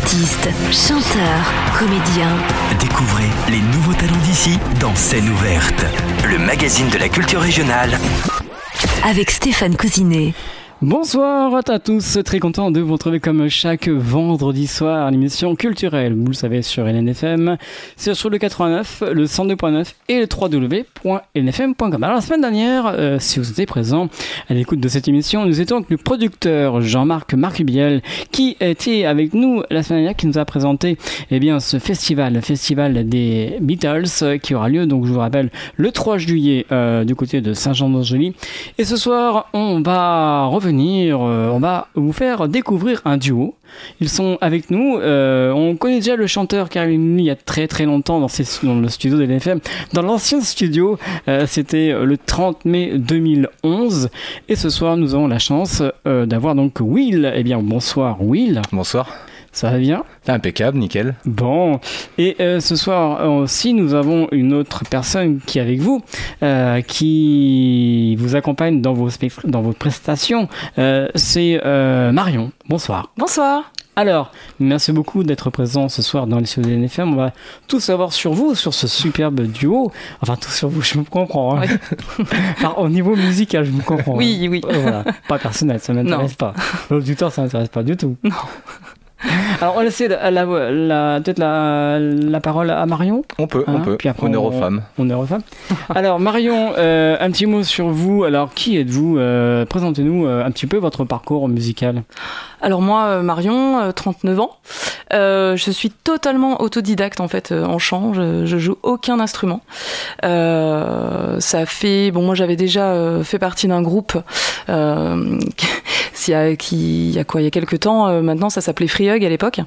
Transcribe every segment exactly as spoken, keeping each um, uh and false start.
Artistes, chanteurs, comédiens. Découvrez les nouveaux talents d'ici dans Scène ouverte, le magazine de la culture régionale. Avec Stéphane Cousinet. Bonsoir à tous, très content de vous retrouver comme chaque vendredi soir à l'émission culturelle, vous le savez sur L N F M, c'est sur le quatre-vingt-neuf, le cent deux point neuf et le w w w point l n f m point com. Alors la semaine dernière, euh, si vous étiez présent à l'écoute de cette émission, nous étions avec le producteur Jean-Marc Marcubiel qui était avec nous la semaine dernière, qui nous a présenté eh bien, ce festival, le festival des Beatles qui aura lieu, donc je vous rappelle, le trois juillet euh, du côté de Saint-Jean-d'Angély. Et ce soir, on va revenir Venir, euh, on va vous faire découvrir un duo. Ils sont avec nous. Euh, on connaît déjà le chanteur qui est venu il y a très très longtemps dans, ces, dans le studio de L N F M. Dans l'ancien studio, euh, c'était le trente mai deux mille onze. Et ce soir, nous avons la chance euh, d'avoir donc Will. Eh bien, bonsoir Will. Bonsoir. Ça va bien ? C'est impeccable, nickel. Bon, et euh, ce soir aussi, nous avons une autre personne qui est avec vous, euh, qui vous accompagne dans vos, spect- dans vos prestations. Euh, c'est euh, Marion. Bonsoir. Bonsoir. Alors, merci beaucoup d'être présent ce soir dans les studios de L N F M. On va tout savoir sur vous, sur ce superbe duo. Enfin, tout sur vous, je me comprends. Hein. Oui. Alors, au niveau musical, je me comprends. Oui, hein. oui. Euh, voilà. Pas personnel, ça ne m'intéresse non. pas. L'auditeur, ça ne m'intéresse pas du tout. Non. Alors, on va laisser la, la, la, peut-être la, la parole à Marion. On peut, hein, on peut. Puis après, honneur on, aux femmes. Honneur aux femmes. Alors, Marion, euh, un petit mot sur vous. Alors, qui êtes-vous ? euh, Présentez-nous euh, un petit peu votre parcours musical. Alors moi, Marion, euh, trente-neuf ans. Euh, je suis totalement autodidacte en fait euh, en chant. Je, je joue aucun instrument. Euh, ça fait... Bon, moi j'avais déjà euh, fait partie d'un groupe euh, qui, a, qui, il y a quoi, il y a quelques temps. Euh, maintenant, ça s'appelait Free Hug à l'époque.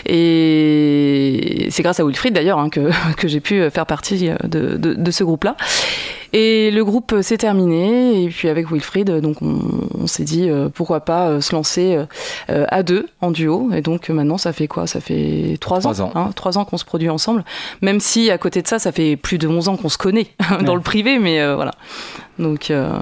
Et c'est grâce à Wilfried d'ailleurs hein, que, que j'ai pu faire partie de, de, de ce groupe-là. Et le groupe s'est terminé, et puis avec Wilfried, donc on, on s'est dit euh, pourquoi pas euh, se lancer euh, à deux en duo. Et donc euh, maintenant ça fait quoi ? Ça fait trois ans, ans. Hein, trois ans qu'on se produit ensemble. Même si à côté de ça, ça fait plus de onze ans qu'on se connaît dans ouais. le privé, mais euh, voilà. Donc euh...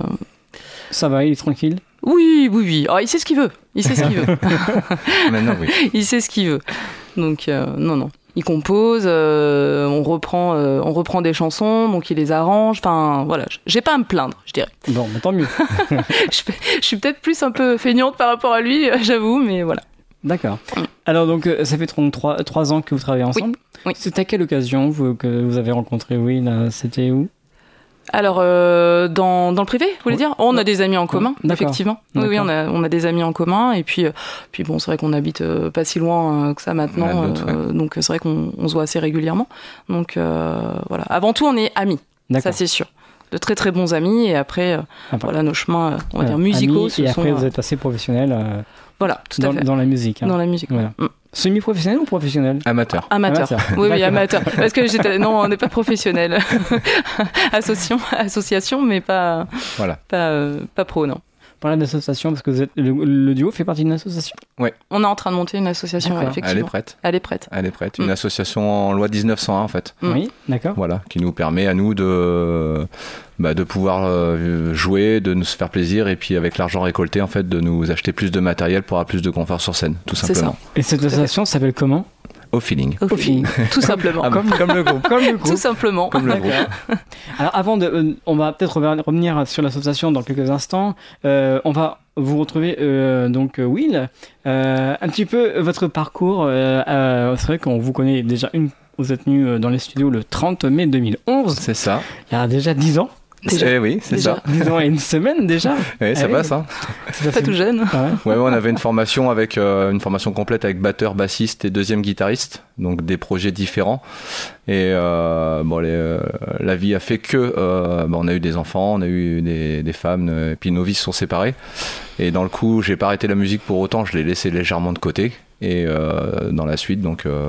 ça va, il est tranquille ? Oui, oui, oui. Oh, il sait ce qu'il veut. Il sait ce qu'il veut. Maintenant, oui. Il sait ce qu'il veut. Donc euh, non, non. Il compose, euh, on reprend, euh, on reprend des chansons, donc il les arrange. Enfin, voilà, j'ai pas à me plaindre, je dirais. Bon, mais tant mieux. je, je suis peut-être plus un peu feignante par rapport à lui, j'avoue, mais voilà. D'accord. Alors donc, ça fait trente-trois, trois ans que vous travaillez ensemble. Oui. oui. C'est à quelle occasion vous, que vous avez rencontré Will ? C'était où ? Alors, euh, dans, dans le privé, vous voulez oui. dire ? oh, On a des amis en commun, D'accord. effectivement. Oui, oui, on a, on a des amis en commun. Et puis, euh, puis bon, c'est vrai qu'on habite euh, pas si loin euh, que ça maintenant. Euh, ouais. Donc, c'est vrai qu'on on se voit assez régulièrement. Donc, euh, voilà. Avant tout, on est amis. D'accord. Ça, c'est sûr. De très, très bons amis. Et après, euh, ah, voilà, nos chemins, euh, on va voilà. dire, musicaux. Amis, ce et sont, après, euh... vous êtes assez professionnel. Euh, voilà, tout dans, à fait. Dans la musique. Hein. Dans la musique. Voilà. Mm. Semi-professionnel ou professionnel ? Amateur. Amateur. amateur. Oui, oui, amateur. Parce que j'étais... Non, on n'est pas professionnel. Association, association, mais pas, voilà. pas, euh, pas pro, non. Parler d'association, parce que vous êtes... le, le duo fait partie d'une association ? Oui. On est en train de monter une association, ouais, effectivement. Elle est prête. Elle est prête. Elle est prête. Une mm. association en loi dix-neuf cent un, en fait. Mm. Oui, d'accord. Voilà, qui nous permet à nous de, bah, de pouvoir euh, jouer, de nous faire plaisir, et puis avec l'argent récolté, en fait, de nous acheter plus de matériel pour avoir plus de confort sur scène, tout simplement. C'est ça. Et cette association s'appelle comment ? Au feeling. Au feeling. Tout simplement. Ah, comme, comme le groupe. Comme le groupe. Tout simplement. Comme le groupe. Alors avant de, euh, on va peut-être revenir sur l'association dans quelques instants. Euh, on va vous retrouver euh, donc Will. Euh, un petit peu votre parcours. Euh, euh, c'est vrai qu'on vous connaît déjà une. Vous êtes venu dans les studios le trente mai deux mille onze. C'est ça. Il y a déjà dix ans. Déjà. Eh oui, c'est déjà. ça. dix ans et une semaine déjà. Oui, ça eh passe. Hein. C'est pas tout jeune. Ah ouais. Ouais, ouais, on avait une formation avec euh, une formation complète avec batteur, bassiste et deuxième guitariste, donc des projets différents. Et euh, bon, les, euh, la vie a fait que euh, bah, on a eu des enfants, on a eu des, des femmes, euh, et puis nos vies se sont séparées. Et dans le coup, j'ai pas arrêté la musique pour autant, je l'ai laissé légèrement de côté. Et euh, dans la suite, donc euh, voilà.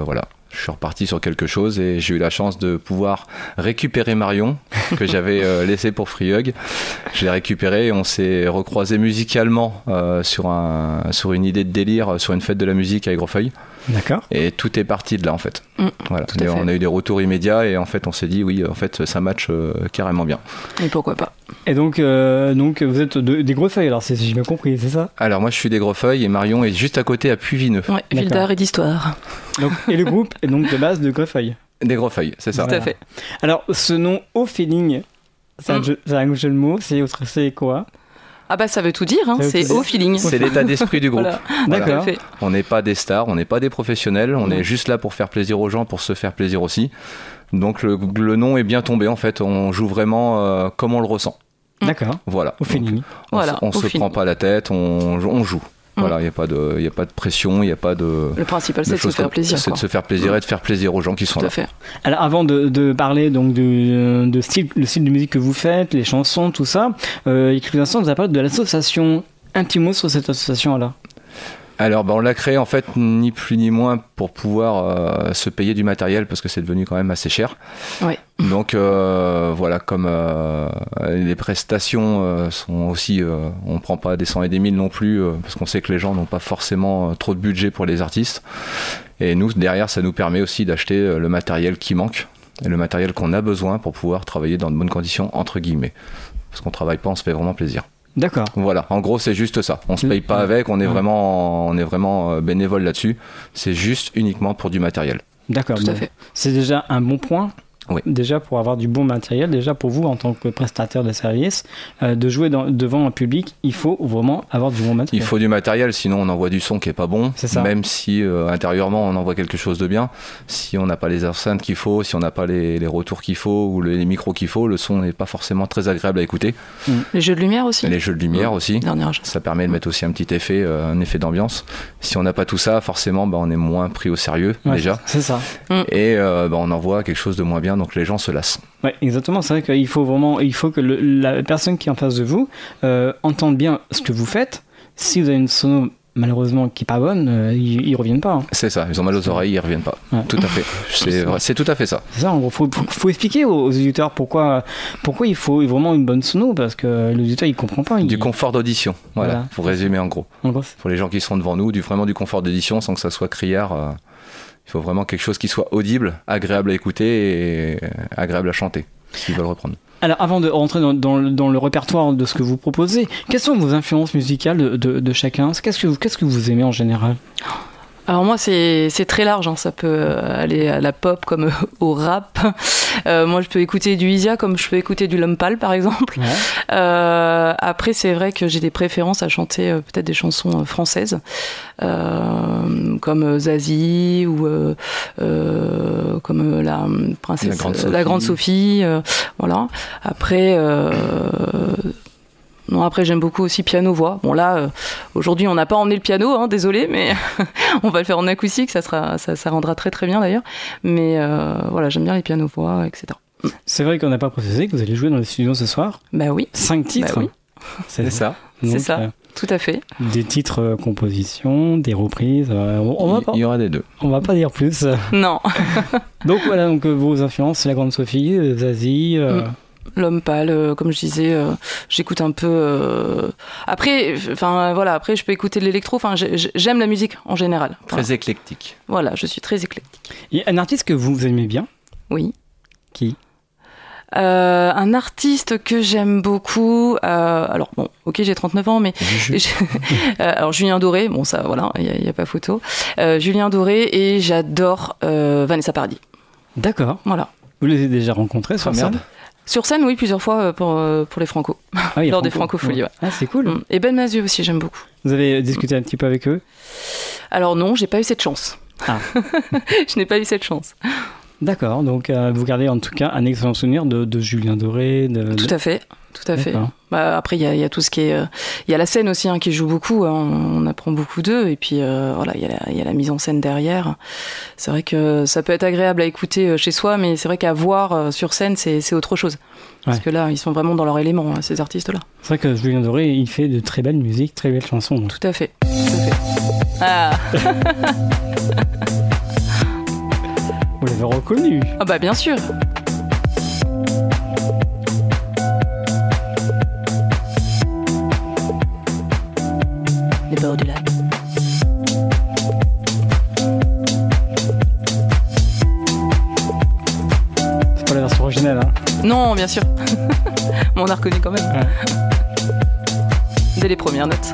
Je suis reparti sur quelque chose et j'ai eu la chance de pouvoir récupérer Marion, que j'avais euh, laissé pour Free Hug. Je l'ai récupéré et on s'est recroisé musicalement euh, sur, un, sur une idée de délire, sur une fête de la musique à Aigrefeuille. D'accord. Et tout est parti de là en fait. Mmh, voilà. Et on a eu des retours immédiats et en fait on s'est dit oui, en fait ça match euh, carrément bien. Et pourquoi pas. Et donc, euh, donc vous êtes de, des Grefeuilles, alors si j'ai bien compris, c'est ça? Alors moi je suis des Grefeuilles et Marion est juste à côté à Puyvineux. Ouais, ville d'art et d'histoire. Donc, et le groupe est donc de base de Grefeuille. Des Grefeuilles, c'est ça. Tout à fait. Alors ce nom Au Feeling, c'est un, Mm. jeu, c'est un jeu de mots, c'est, c'est quoi? Ah bah ça veut tout dire, hein, Ça veut c'est tout dire. au feeling. C'est l'état d'esprit du groupe. Voilà. Voilà. D'accord. Tout à fait. On n'est pas des stars, on n'est pas des professionnels, on Non. est juste là pour faire plaisir aux gens, pour se faire plaisir aussi. Donc le, le nom est bien tombé en fait, on joue vraiment euh, comme on le ressent. D'accord. Voilà. Au Feeling. Donc, on Voilà, s- on au se feeling. prend pas la tête, on, on joue. Mm. Voilà, il n'y a pas de, il y a pas de pression, il n'y a pas de. Le principal c'est de se choses faire comme- plaisir. C'est quoi. de se faire plaisir et de faire plaisir aux gens qui sont Tout là. à fait. Alors avant de, de parler donc de, de style, le style de musique que vous faites, les chansons, tout ça, euh, il y a quelques instants vous avez parlé de l'association. Un petit mot sur cette association-là. Alors, bah, on l'a créé en fait ni plus ni moins pour pouvoir euh, se payer du matériel parce que c'est devenu quand même assez cher. Ouais. Donc euh, voilà, comme euh, les prestations euh, sont aussi, euh, on prend pas des cent et des mille non plus euh, parce qu'on sait que les gens n'ont pas forcément euh, trop de budget pour les artistes. Et nous derrière, ça nous permet aussi d'acheter euh, le matériel qui manque et le matériel qu'on a besoin pour pouvoir travailler dans de bonnes conditions entre guillemets. Parce qu'on travaille pas, on se fait vraiment plaisir. D'accord. Voilà, en gros c'est juste ça. On se paye pas avec, on est Ouais. vraiment, on est vraiment euh, bénévole là-dessus. C'est juste uniquement pour du matériel. D'accord. Tout à bon. fait. C'est déjà un bon point. Oui. Déjà pour avoir du bon matériel, déjà pour vous en tant que prestataire de service, euh, de jouer dans, devant un public, il faut vraiment avoir du bon matériel. Il faut du matériel, sinon on envoie du son qui est pas bon. C'est ça. Même si euh, intérieurement on envoie quelque chose de bien, si on n'a pas les enceintes qu'il faut, si on n'a pas les, les retours qu'il faut ou les micros qu'il faut, le son n'est pas forcément très agréable à écouter. Les jeux de lumière aussi. Et les jeux de lumière aussi. Dernière chose. Ça permet de mettre aussi un petit effet, euh, un effet d'ambiance. Si on n'a pas tout ça, forcément, bah, on est moins pris au sérieux Ouais, déjà. C'est ça. Et euh, bah, on envoie quelque chose de moins bien, donc les gens se lassent. Ouais, exactement. C'est vrai qu'il faut vraiment, il faut que le- la personne qui est en face de vous euh, entende bien ce que vous faites. Si vous avez une sono malheureusement qui est pas bonne, euh, ils, ils reviennent pas. hein. C'est ça, ils ont mal aux oreilles, ils reviennent pas. Ouais. Tout à fait. C'est vrai, c'est tout à fait ça. C'est ça. En gros, faut, faut, faut expliquer aux, aux auditeurs pourquoi, pourquoi il faut vraiment une bonne sono parce que l'auditeur il comprend pas. Il, Du confort d'audition, voilà, Voilà. pour résumer en gros. en gros, c'est- Pour les gens qui sont devant nous, du, vraiment du confort d'audition sans que ça soit criard. euh, il faut vraiment quelque chose qui soit audible, agréable à écouter et euh, agréable à chanter, s'ils veulent reprendre. Alors, avant de rentrer dans, dans, le- dans le répertoire de ce que vous proposez, quelles sont vos influences musicales de, de, de chacun? Qu'est-ce que, vous, qu'est-ce que vous aimez en général? Alors moi c'est c'est très large, hein. Ça peut aller à la pop comme au rap. Euh, moi je peux écouter du Isia comme je peux écouter du Lumpal par exemple. Ouais. Euh, après c'est vrai que j'ai des préférences à chanter euh, peut-être des chansons euh, françaises euh, comme euh, Zazie ou euh, euh, comme euh, la euh, princesse La Grande euh, Sophie. la Grande Sophie, euh, voilà. Après euh, non, après j'aime beaucoup aussi piano-voix. Bon là, euh, aujourd'hui on n'a pas emmené le piano, hein, désolé, mais on va le faire en acoustique, ça, sera, ça, ça rendra très très bien d'ailleurs. Mais euh, voilà, j'aime bien les piano-voix, et cetera. C'est vrai qu'on n'a pas précisé que vous allez jouer dans les studios ce soir. Bah oui, Cinq titres. Bah oui. C'est ça. Donc, c'est ça, euh, tout à fait. des titres euh, compositions, des reprises. euh, on, on va Il pas, il y aura des deux. on va pas dire plus. Non, Donc voilà, donc euh, vos influences, c'est la Grande Sophie, euh, Zazie. euh, Mm. L'homme pâle, euh, comme je disais, euh, j'écoute un peu. euh, Après, enfin voilà, après je peux écouter de l'électro. Enfin, j'ai- j'ai- j'aime la musique en général. Très Voilà. éclectique. Voilà, je suis très éclectique. Il y a un artiste que vous aimez bien. Oui. Qui? Euh, un artiste que j'aime beaucoup. euh, alors bon, ok, j'ai trente-neuf ans, mais Juju. Euh, alors Julien Doré, bon ça voilà, il n'y a, a pas photo. Euh, Julien Doré et j'adore euh, Vanessa Paradis. D'accord. Voilà. Vous les avez déjà rencontrés sur Ah, merde. scène? Sur scène, oui, plusieurs fois euh, pour, euh, pour les Franco. Ah oui, Lors des Franco. Francopholies, ouais. Ah, c'est cool. Mm. Et Ben Mazieu aussi, j'aime beaucoup. Vous avez discuté un petit peu avec eux? Alors non, j'ai pas eu cette chance. Ah. Je n'ai pas eu cette chance. D'accord, donc euh, vous gardez en tout cas un excellent souvenir de, de Julien Doré. De, Tout à fait, tout à fait. D'accord. Bah, après, il y a, il y a tout ce qui est... euh, Il y a la scène aussi hein, qui joue beaucoup, hein, on, on apprend beaucoup d'eux, et puis euh, voilà, il y, a la, il y a la mise en scène derrière. C'est vrai que ça peut être agréable à écouter euh, chez soi, mais c'est vrai qu'à voir euh, sur scène, c'est, c'est autre chose. Parce Ouais. que là, ils sont vraiment dans leur élément, hein, ces artistes-là. C'est vrai que Julien Doré, il fait de très belles musiques, très belles chansons. donc. Tout à fait. Tout à fait. Ah. avez reconnu. Ah bah bien sûr. Les bords du lac. C'est pas la version originale, hein. Non, bien sûr. Mais on a reconnu quand même. Ouais. Dès les premières notes.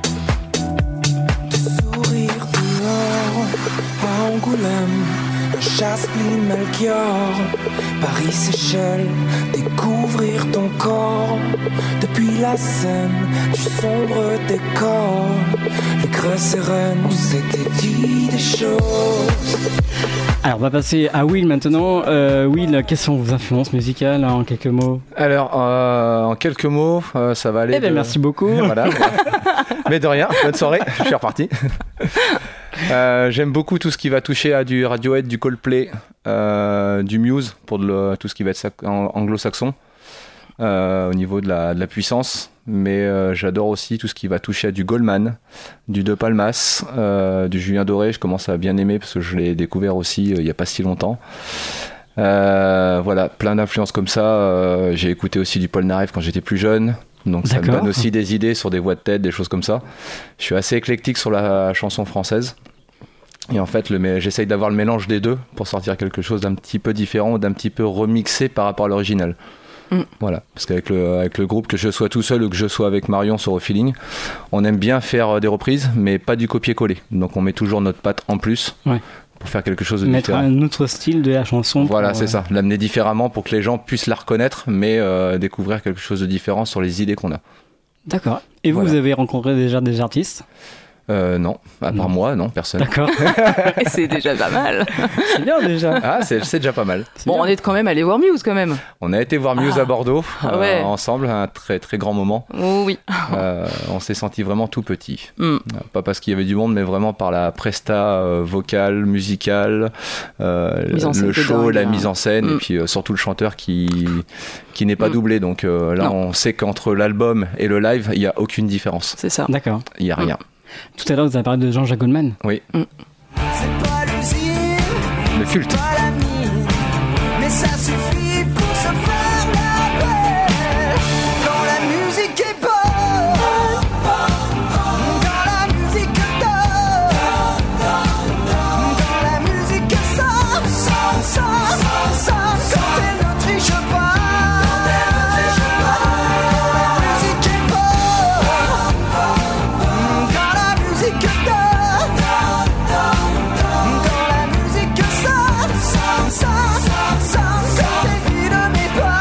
Sourire dehors à Angoulême, Jasmine Melchior, Paris Seychelles, découvrir ton corps depuis la scène du sombre décor. Les creux sereines, on s'était dit des choses. Alors, on va passer à Will maintenant. Euh, Will, quelles sont vos influences musicales hein, en quelques mots? Alors, euh, en quelques mots, euh, ça va aller. Eh bien, de... merci beaucoup. Voilà. Mais de rien, bonne soirée, je suis reparti. Euh, j'aime beaucoup tout ce qui va toucher à du Radiohead, du Coldplay, euh, du Muse, pour de le, tout ce qui va être sac- anglo-saxon, euh, au niveau de la, de la puissance. Mais euh, j'adore aussi tout ce qui va toucher à du Goldman, du De Palmas, euh, du Julien Doré. Je commence à bien aimer parce que je l'ai découvert aussi euh, il n'y a pas si longtemps. Euh, voilà, plein d'influences comme ça. Euh, j'ai écouté aussi du Paul Narev quand j'étais plus jeune. Donc ça me D'accord. donne aussi des idées sur des voix de tête, des choses comme ça. Je suis assez éclectique sur la chanson française. Et en fait, le, j'essaye d'avoir le mélange des deux pour sortir quelque chose d'un petit peu différent ou d'un petit peu remixé par rapport à l'original. Mm. Voilà, parce qu'avec le, avec le groupe, que je sois tout seul ou que je sois avec Marion sur Au Feeling, on aime bien faire des reprises, mais pas du copier-coller. Donc on met toujours notre patte en plus Ouais. pour faire quelque chose de Mettre différent. un autre style de la chanson. Voilà, pour, c'est euh, ça. L'amener différemment pour que les gens puissent la reconnaître, mais euh, découvrir quelque chose de différent sur les idées qu'on a. D'accord. Et vous, Voilà. vous avez rencontré déjà des artistes? Euh, non, à part Non. moi, non, personne. D'accord. Et c'est déjà pas mal. C'est bien déjà. Ah, c'est, c'est déjà pas mal. C'est Bon, bien. on est quand même allé voir Muse quand même. On a été voir Muse Ah. à Bordeaux Ah ouais. euh, ensemble, un très très grand moment. Oh oui. Euh, on s'est senti vraiment tout petit. Mm. Euh, Pas parce qu'il y avait du monde, mais vraiment par la presta euh, vocale, musicale, euh, Mise en scène le de show, dingue, la hein. mise en scène, Mm. et puis euh, surtout le chanteur qui qui n'est pas Mm. doublé. Donc euh, là, Non. on sait qu'entre l'album et le live, il y a aucune différence. C'est ça. D'accord. Il y a Mm. rien. Tout à l'heure, vous avez parlé de Jean-Jacques Goldman. Oui, C'est pas l'usine, le culte. pas la mine, mais ça suffit pour se faire la paix. Quand la musique est bonne, quand la musique donne, quand la musique sort, sort, sort, sort, quand elle ne triche pas. Quand la musique est bonne, quand la musique donne, quand la musique sort, sort, sort, sort, quand elle vit de mes pas.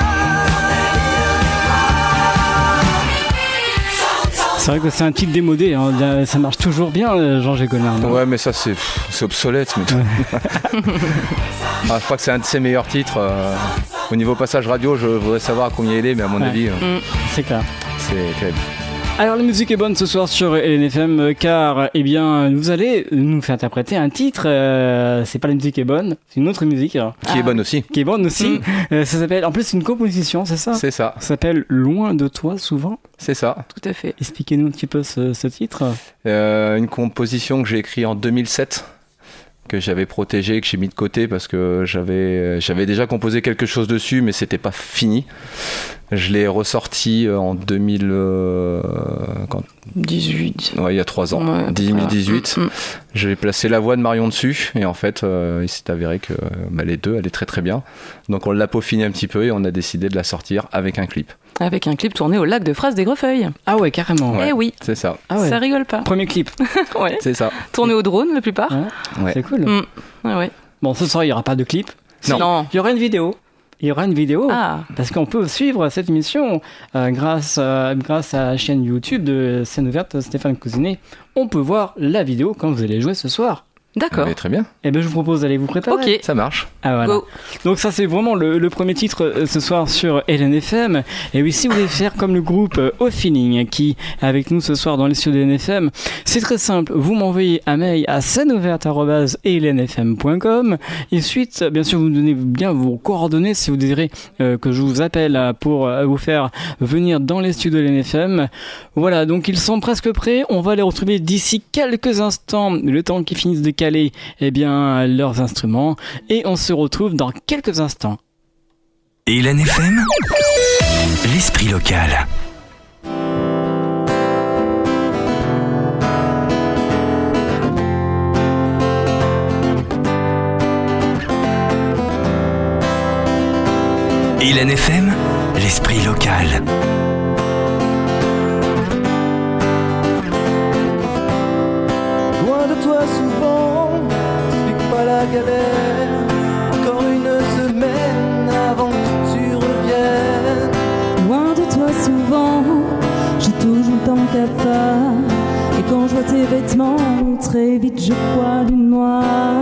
C'est vrai que c'est un titre démodé. Hein. Ça marche toujours bien, euh, Jean-Jacques Goldman. hein. Ouais, mais ça c'est, pff, c'est obsolète. Mais... Ah, je crois que c'est un de ses meilleurs titres. euh, Au niveau passage radio, je voudrais savoir à combien il est, mais à mon Ouais. avis, euh, Mm. C'est clair. c'est terrible. Alors la musique est bonne ce soir sur L N F M car eh bien vous allez nous faire interpréter un titre. Euh, c'est pas la musique est bonne, c'est une autre musique alors, Qui est bonne aussi. qui est bonne aussi. Euh, ça s'appelle, en plus c'est une composition, c'est ça. C'est ça, Ça s'appelle Loin de toi souvent. c'est ça. Tout à fait. Expliquez-nous un petit peu ce, ce titre. Euh, une composition que j'ai écrite en deux mille sept, que j'avais protégée, que j'ai mis de côté parce que j'avais, j'avais déjà composé quelque chose dessus, mais c'était pas fini. Je l'ai ressorti en deux mille, euh, quand, dix-huit. ouais, il y a trois ans, Ouais, deux mille dix-huit. Mm, mm. J'ai placé la voix de Marion dessus et en fait, euh, il s'est avéré que bah, les deux allaient très très bien. Donc on l'a peaufiné un petit peu et on a décidé de la sortir avec un clip. Avec un clip tourné au lac de Fras des Grefeuilles. Ah ouais, carrément. Ouais. Eh oui, C'est ça, Ah ouais. ça rigole pas. Premier clip. Ouais. c'est ça. Tourné au drone la plupart. Ouais, Ouais. C'est cool. Mm. Ah ouais. Bon, ce soir il y aura pas de clip. Non. Non. Il y aura une vidéo. Il y aura une vidéo. Ah. Parce qu'on peut suivre cette émission euh, grâce, euh, grâce à la chaîne YouTube de Scène Ouverte Stéphane Cousinet. On peut voir la vidéo quand vous allez jouer ce soir. D'accord. Mais très bien, Et ben je vous propose d'aller vous préparer. Ok. ça marche. Ah, voilà. Go. Donc ça c'est vraiment le, le premier titre euh, ce soir sur L N F M. Et oui, si vous voulez faire comme le groupe euh, Au Feeling qui est avec nous ce soir dans les studios de L N F M, c'est très simple. Vous m'envoyez un mail à scène ouverte arobase l n f m point com et ensuite, bien sûr, vous me donnez bien vos coordonnées si vous désirez euh, que je vous appelle euh, pour euh, vous faire venir dans les studios de L N F M. Voilà, donc ils sont presque prêts. On va les retrouver d'ici quelques instants, le temps qu'ils finissent de caler caler eh bien, leurs instruments. Et on se retrouve dans quelques instants. Hélène F M, l'esprit local. Hélène F M, l'esprit local. Loin de toi souvent, t'expliques pas la galère. Encore une semaine avant que tu reviennes. Loin de toi souvent, j'ai toujours tant qu'à faire. Et quand je vois tes vêtements, très vite je vois du noir.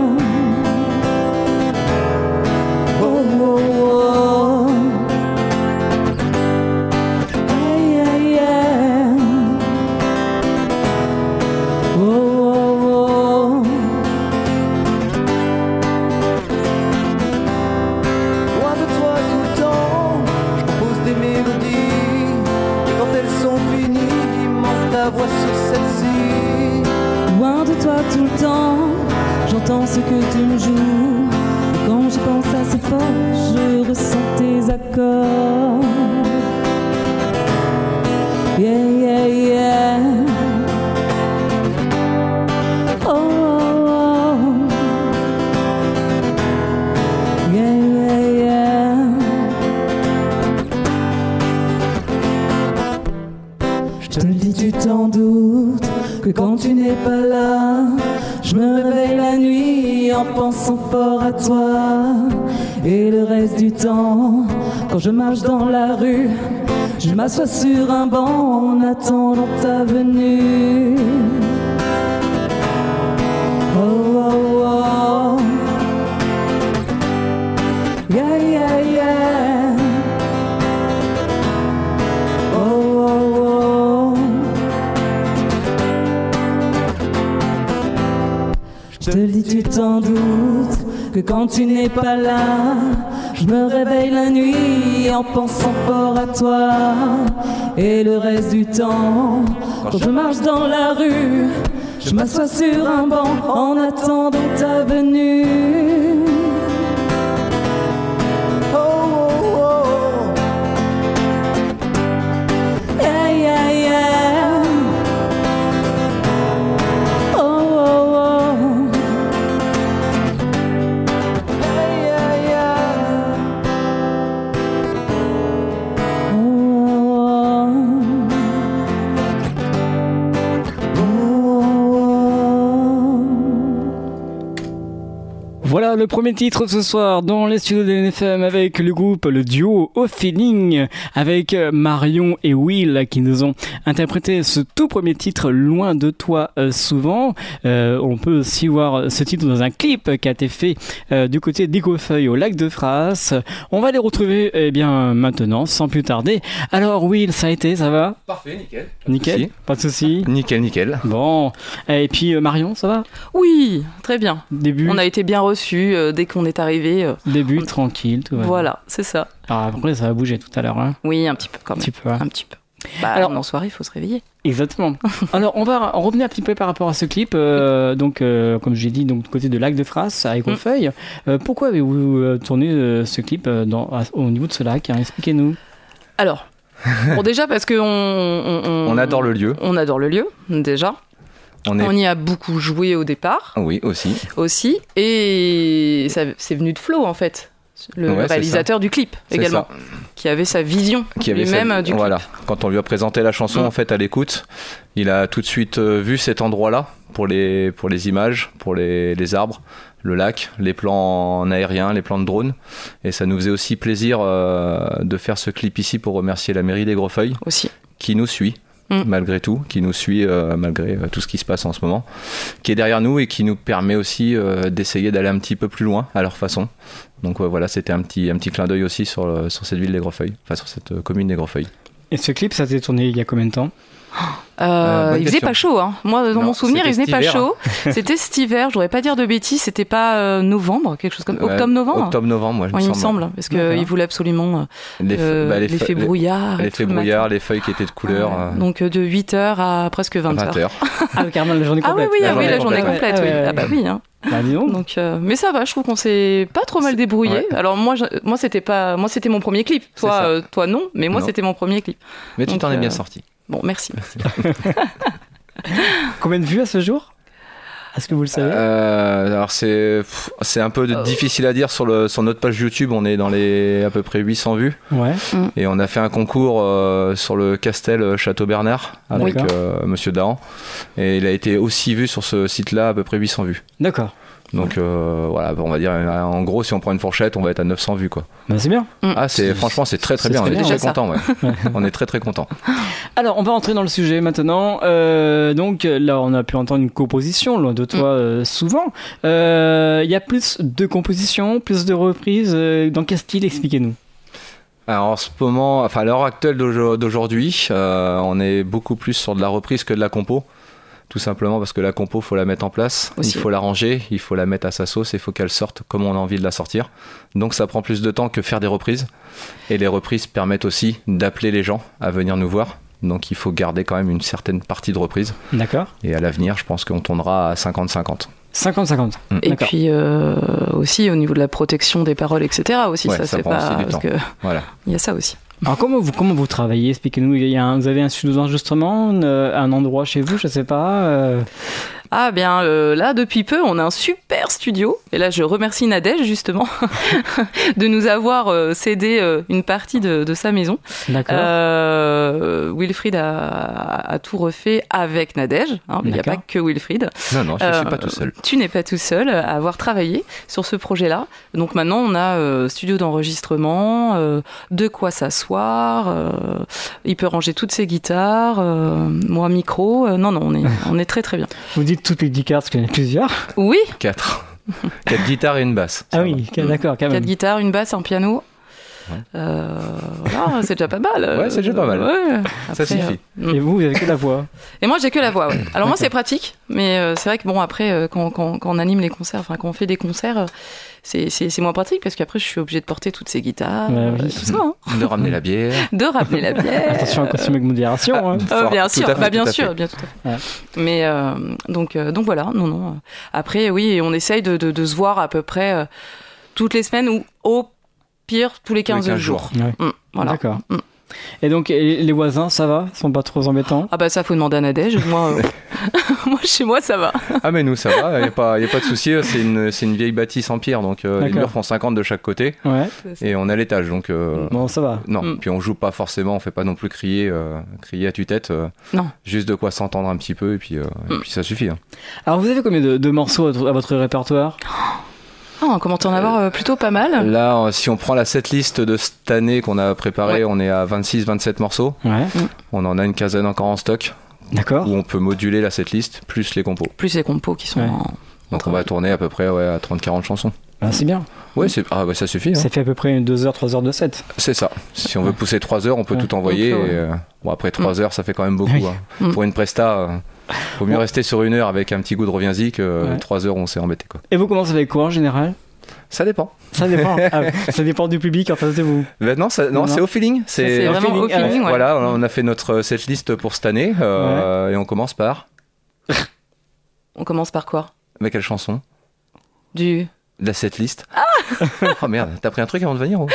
Oh oh oh, hey, hey, yeah. Oh oh oh, loin de toi tout le temps, je compose des mélodies. Et quand elles sont finies, il manque ta voix sur celle-ci. loin de toi tout le temps, j'entends ce que tu me joues. Et quand j'y pense assez fort, je ressens tes accords. Yeah, yeah, yeah. Oh, oh, oh. Yeah, yeah, yeah. Je te le dis, tu t'en doutes, que quand tu n'es pas là, je me réveille la nuit en pensant fort à toi. Et le reste du temps, quand je marche dans la rue, je m'assois sur un banc en attendant ta venue. Oh oh oh, yeah yeah yeah. Oh oh oh, je te le dis, tu t'en doutes, que quand tu n'es pas là, je me réveille la nuit en pensant fort à toi. Et le reste du temps, quand je marche dans la rue, je m'assois sur un banc en attendant ta venue. Oh oh oh, yeah yeah yeah. Oh oh oh, Hey, yeah, yeah. oh oh Voilà le premier titre ce soir dans les studios de L N F M avec le groupe, le duo Au Feeling, avec Marion et Will qui nous ont interprété ce tout premier titre, Loin de toi euh, souvent. Euh, on peut aussi voir ce titre dans un clip qui a été fait euh, du côté d'Écofeuille au lac de Fras. On va les retrouver eh bien maintenant sans plus tarder. Alors Will, ça a été, ça va? Parfait, nickel. Nickel, Si. pas de soucis. Nickel, nickel. Bon, et puis euh, Marion, ça va? Oui, très bien. Début, On a été bien reçus euh, dès qu'on est arrivé. euh, début tranquille, tout va bien. Voilà, c'est ça. Alors après, ça va bouger tout à l'heure, hein. Oui, un petit peu quand Un même. petit peu. Hein. Un petit peu. Bah, Alors- Alors, en soirée, il faut se réveiller. Exactement. Alors, on va en revenir un petit peu par rapport à ce clip. euh, donc, euh, comme j'ai dit, donc du côté de Lac de Fras, à Écofeuille. Euh, pourquoi avez-vous euh, tourné euh, ce clip euh, dans, à- au niveau de ce lac, hein? Expliquez-nous. Alors, bon, déjà parce que on, on, On adore le lieu. On adore le lieu, déjà. On est. On y a beaucoup joué au départ Oui, aussi. aussi. Et ça, c'est venu de Flo, en fait. Le Ouais, c'est réalisateur du clip C'est également. ça. Qui avait sa vision Qui avait lui-même sa- du clip. Voilà. Quand on lui a présenté la chanson, Mm. en fait, à l'écoute, il a tout de suite euh, vu cet endroit-là pour les, pour les images, pour les, les arbres, le lac, les plans en aérien, les plans de drone. Et ça nous faisait aussi plaisir euh, de faire ce clip ici pour remercier la mairie d'Aigrefeuille Aussi. qui nous suit. Mm. Malgré tout, qui nous suit euh, malgré euh, tout ce qui se passe en ce moment, qui est derrière nous et qui nous permet aussi euh, d'essayer d'aller un petit peu plus loin à leur façon. Donc euh, voilà, c'était un petit, un petit clin d'œil aussi sur, euh, sur cette ville d'Aigrefeuille, enfin sur cette euh, commune d'Aigrefeuille. Et ce clip, ça s'est tourné il y a combien de temps? Euh, Euh, bonne il faisait question. pas chaud, hein. Moi, dans Non, mon souvenir, il c'était faisait pas cet hiver. chaud. C'était cet hiver, je voudrais pas dire de bêtises, c'était pas euh, novembre, quelque chose comme Ouais, octobre-novembre. Octobre-novembre, moi, je Ouais, il me me semble. semble, parce D'accord. qu'il voulait absolument euh, Les, f- euh, bah, les l'effet feuilles- brouillard. et L'effet tout le brouillard, matin. les feuilles qui étaient de couleur. Ouais, euh, donc euh, de huit heures à presque vingt heures. vingt heures. Ah, carrément, la journée Ah oui, complète. oui, La ah oui, journée la journée complète, complète, ouais. oui. Ouais, ouais, Ah bah ouais. oui, hein. Bah, dis donc. Donc, euh, mais ça va, je trouve qu'on s'est pas trop mal débrouillé. Ouais. Alors moi, je- moi c'était pas, moi c'était mon premier clip. Toi, C'est ça. euh, toi non, mais moi Non. c'était mon premier clip. Mais tu Donc, t'en es euh, bien sorti. Bon, merci. Combien de vues à ce jour? Est-ce que vous le savez? Euh, alors c'est pff, c'est un peu de- Oh. difficile à dire sur le sur notre page YouTube. On est dans les à peu près huit cents vues Ouais. et on a fait un concours euh, sur le Castel Château Bernard avec D'accord. euh, Monsieur Dahan et il a été aussi vu sur ce site-là à peu près huit cents vues. D'accord. Donc euh, voilà, on va dire en gros si on prend une fourchette, on va être à neuf cents vues quoi. Bah, c'est bien. Ah c'est franchement c'est très très c'est bien. très On est bien, très ça. content. Ouais. On est très très content. Alors, on va entrer dans le sujet maintenant. Euh, donc là, on a pu entendre une composition, loin de toi, Mm. euh, souvent. Euh, Il y a plus de compositions, plus de reprises. euh, dans quel style? Expliquez-nous. Alors en ce moment, enfin à l'heure actuelle d'aujo- d'aujourd'hui, euh, on est beaucoup plus sur de la reprise que de la compo. Tout simplement parce que la compo, faut la mettre en place, Aussi. il faut l'arranger, il faut la mettre à sa sauce et il faut qu'elle sorte comme on a envie de la sortir. Donc ça prend plus de temps que faire des reprises. Et les reprises permettent aussi d'appeler les gens à venir nous voir. Donc il faut garder quand même une certaine partie de reprise. D'accord. Et à l'avenir, je pense qu'on tournera à cinquante cinquante. cinquante cinquante. Et D'accord. puis euh, aussi au niveau de la protection des paroles, et cetera. Aussi, Ouais, ça, ça c'est prend pas aussi du parce temps. que Voilà. il y a ça aussi. Alors, comment vous, comment vous travaillez? Expliquez-nous. Il y a un- vous avez un studio d'enregistrement, euh, un endroit chez vous, je sais pas. euh, Ah bien euh, là depuis peu on a un super studio et là je remercie Nadège justement de nous avoir euh, cédé euh, une partie de, de sa maison. D'accord. Euh, Wilfried a, a tout refait avec Nadège, hein, mais il n'y a D'accord. pas que Wilfried. Non, non, je ne Euh, suis pas tout seul. Tu n'es pas tout seul à avoir travaillé sur ce projet-là. Donc maintenant, on a euh, studio d'enregistrement, euh, de quoi s'asseoir. euh, il peut ranger toutes ses guitares. euh, moi, micro. euh, non, non, on est, on est très très bien. Vous dites toutes les dix cartes, parce qu'il y en a plusieurs. Oui, Quatre. Quatre guitares et une basse. Ah oui, ok, d'accord, quand même. quatre guitares, une basse, un piano. Ouais. Euh, voilà, c'est déjà pas mal. Ouais, c'est déjà pas mal. Ouais. Ça Après, suffit. euh, Et vous, vous avez que la voix. Et moi, j'ai que la voix. Ouais. Alors moi, c'est pratique, mais euh, c'est vrai que bon, après, euh, quand, quand, quand on anime les concerts, enfin quand on fait des concerts, euh, c'est, c'est, c'est moins pratique parce qu'après, je suis obligée de porter toutes ces guitares, Ouais, euh, oui. tout ça, hein. De ramener la bière. De ramener la bière. Attention à consommer avec modération. Hein. Euh, Fort, bien tout sûr, à fait, bah, bien tout à sûr, fait. bien tout à fait. Ouais. Mais euh, donc, euh, donc voilà, non, non. Après, oui, on essaye de, de, de se voir à peu près euh, toutes les semaines ou au pire tous les quinze, quinze jours. jours. Ouais. Mm, voilà. D'accord. Mm. Et donc, et les voisins, ça va? Ils sont pas trop embêtants? Ah bah ça, faut demander à Nadège. Moi, euh, moi, chez moi, ça va. Ah mais nous ça va, il n'y a, pas- y a pas de souci, c'est une, c'est une vieille bâtisse en pierre, donc euh, les D'accord. murs font cinquante de chaque côté Ouais. et on a l'étage, donc euh, Bon, ça va. non, Mm. puis on joue pas forcément, on fait pas non plus crier, euh, crier à tue-tête, euh, Non. juste de quoi s'entendre un petit peu et puis, euh, et Mm. puis ça suffit. Hein. Alors, vous avez combien de, de morceaux à, votre- à votre répertoire? Ah, on commence à en avoir euh, plutôt pas mal. Là, euh, si on prend la setlist de cette année qu'on a préparée, on est à vingt-six vingt-sept morceaux, Ouais. on en a une quinzaine encore en stock, D'accord. où on peut moduler la setlist, plus les compos. Plus les compos qui sont Ouais. en... Donc on va tourner à peu près ouais, à trente quarante chansons. Ah, c'est bien. Ouais, c'est, ah, ouais, ça suffit. Hein. Ça fait à peu près deux heures, trois heures de set. C'est ça. Si on veut pousser trois heures, on peut Ouais. tout envoyer. Donc, ouais. et, euh, bon, après trois heures, ça fait quand même beaucoup. Oui. Hein. Mm. Pour une presta, euh, faut mieux Bon. rester sur une heure avec un petit goût de reviens-y que Ouais. trois heures où on s'est embêté. Quoi. Et vous commencez avec quoi en général? Ça dépend. Ça dépend. Ah, ça dépend du public en face de vous. Ben non, ça- non, Non. c'est au feeling. C'est C'est vraiment au feeling, ah, feeling, ouais. Voilà, on a fait notre setlist pour cette année euh, et on commence par. On commence par quoi? Avec quelle chanson? Du... De la setlist. Oh merde, t'as pris un truc avant de venir ou...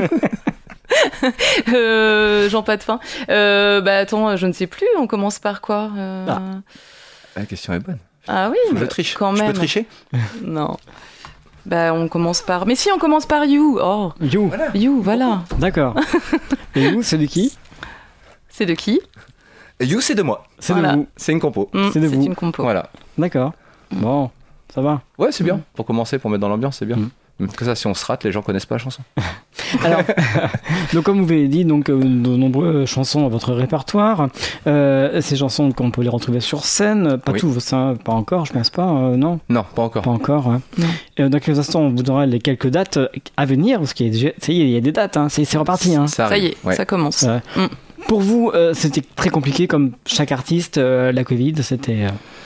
Euh, Jean pas de fin. Euh, bah attends, je ne sais plus, on commence par quoi? Euh, Ah. La question est bonne. Ah oui, Faut que mais je triche. quand Je même. peux tricher? Non. Bah on commence par... Mais si, on commence par You. Oh, You. You, voilà. D'accord. Et vous, c'est de qui? C'est de qui? You, c'est de moi. C'est Voilà. de vous. C'est une compo. Mm, C'est de c'est vous. une compo. Voilà. D'accord. Bon, ça va. Ouais, c'est bien. Pour commencer, pour mettre dans l'ambiance, c'est bien. Mm. Même que ça, si on se rate, les gens connaissent pas la chanson. Alors, donc comme vous avez dit, donc euh, de nombreuses chansons à votre répertoire. Euh, ces chansons qu'on peut les retrouver sur scène, pas Oui. tous, ça, pas encore, je pense pas, euh, non, Non, pas encore. pas encore. Ouais. Non. Et, euh, dans quelques instants, on vous donnera les quelques dates à venir, parce qu'il y a déjà, ça y est, il y a des dates, hein, c'est, c'est reparti. Hein. Ça y est, Ouais. ça commence. Ouais. Mm. pour vous, euh, c'était très compliqué comme chaque artiste, euh, la Covid, c'était... Euh...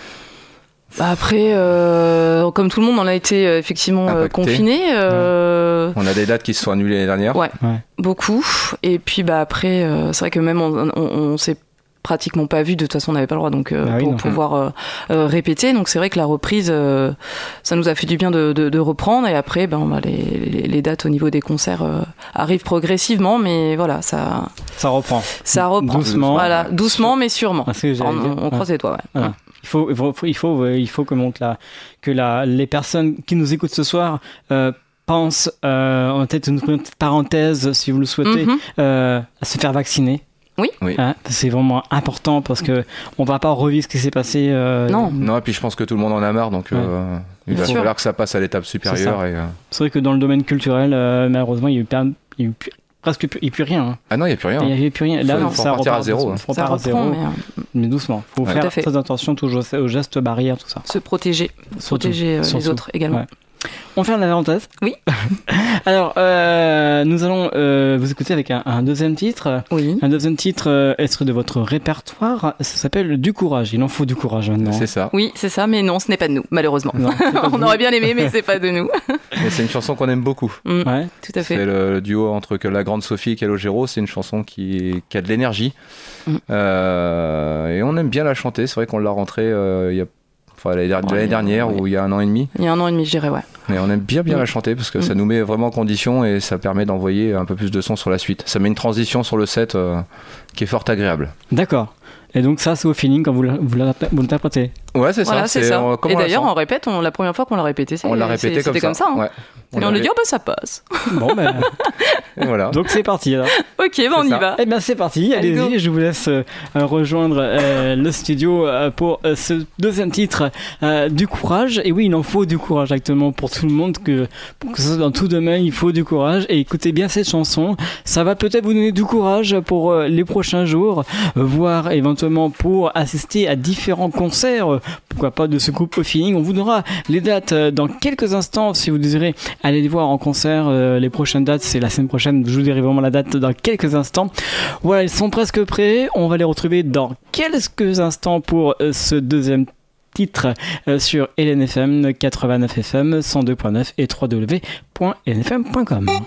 Bah après, euh, comme tout le monde, on a été euh, effectivement euh, confiné. Euh... On a des dates qui se sont annulées l'année dernière. Ouais, ouais. beaucoup. Et puis bah après, euh, c'est vrai que même on, on, on s'est pratiquement pas vu. De toute façon, on n'avait pas le droit donc euh, ah oui, pour non. pouvoir euh, euh, répéter. Donc c'est vrai que la reprise, euh, ça nous a fait du bien de, de, de reprendre. Et après, ben bah, les, les, les dates au niveau des concerts euh, arrivent progressivement, mais voilà, ça. Ça reprend. Ça reprend. Doucement. Voilà, doucement, mais sûrement. Ah, c'est on, on, on croise les doigts. Ouais. Voilà. Il faut, il faut, il faut, il faut que, montre la, que la, les personnes qui nous écoutent ce soir euh, pensent, euh, en tête une petite parenthèse, si vous le souhaitez, mm-hmm. euh, à se faire vacciner. Oui. oui. Hein, c'est vraiment important parce que on va pas revivre ce qui s'est passé. Euh, non. Non, et puis je pense que tout le monde en a marre, donc ouais. euh, il va falloir que ça passe à l'étape supérieure. C'est, et, euh... c'est vrai que dans le domaine culturel, euh, malheureusement, il y a eu, plein, il y a eu plus, presque plus, il n'y a plus rien. Hein. Ah non, il n'y a plus rien. Il n'y a plus rien. Là, il faut ça repartir repart à zéro. Il faut ça repartir à zéro, mais, euh... mais doucement. Il faut ouais. faire très attention toujours aux gestes barrières, tout ça. Se protéger, surtout, protéger euh, surtout. les autres également. Ouais. On fait un parenthèse. Oui. Alors, euh, nous allons euh, vous écouter avec un, un deuxième titre. Oui. Un deuxième titre euh, extrait de votre répertoire. Ça s'appelle Du courage. Il en faut du courage maintenant. C'est ça. Oui, c'est ça, mais non, ce n'est pas de nous, malheureusement. Non, On aurait bien aimé, mais c'est pas de nous. Mais c'est une chanson qu'on aime beaucoup. Mm. Ouais. Tout à fait. C'est le, le duo entre la grande Sophie et Calogero. C'est une chanson qui, qui a de l'énergie. Mm. Euh, et on aime bien la chanter. C'est vrai qu'on l'a rentrée euh, il y a Enfin, l'année, ouais, l'année dernière ouais. ou il y a un an et demi. Il y a un an et demi, je dirais, ouais. Mais on aime bien bien mmh. la chanter parce que mmh. ça nous met vraiment en condition et ça permet d'envoyer un peu plus de son sur la suite. Ça met une transition sur le set euh, qui est fort agréable. D'accord. Et donc ça, c'est au feeling quand vous, vous, vous l'interprétez. Ouais, c'est voilà, ça. C'est c'est, ça. On, et d'ailleurs, on répète, on, la première fois qu'on l'a répété, c'est, on l'a répété c'est, comme c'était ça. comme ça. Hein. Ouais. On et on lui dit, oh bah ça passe. Bon, ben. Voilà. Donc c'est parti alors. Ok, ben on y va. Eh bien c'est parti, allez-y, allez je vous laisse euh, rejoindre euh, le studio euh, pour euh, ce deuxième titre, euh, Du courage. Et oui, il en faut du courage actuellement pour tout le monde, que, pour que ce soit dans tout domaine, il faut du courage. Et écoutez bien cette chanson, ça va peut-être vous donner du courage pour euh, les prochains jours, euh, voire éventuellement pour assister à différents concerts, euh, pourquoi pas de ce groupe au feeling. On vous donnera les dates euh, dans quelques instants si vous désirez aller les voir en concert. Euh, les prochaines dates, c'est la semaine prochaine. Je vous dirai vraiment la date dans quelques instants. Voilà, ils sont presque prêts. On va les retrouver dans quelques instants pour euh, ce deuxième titre euh, sur L N F M quatre-vingt-neuf F M cent deux point neuf et w w w point l n f m point com.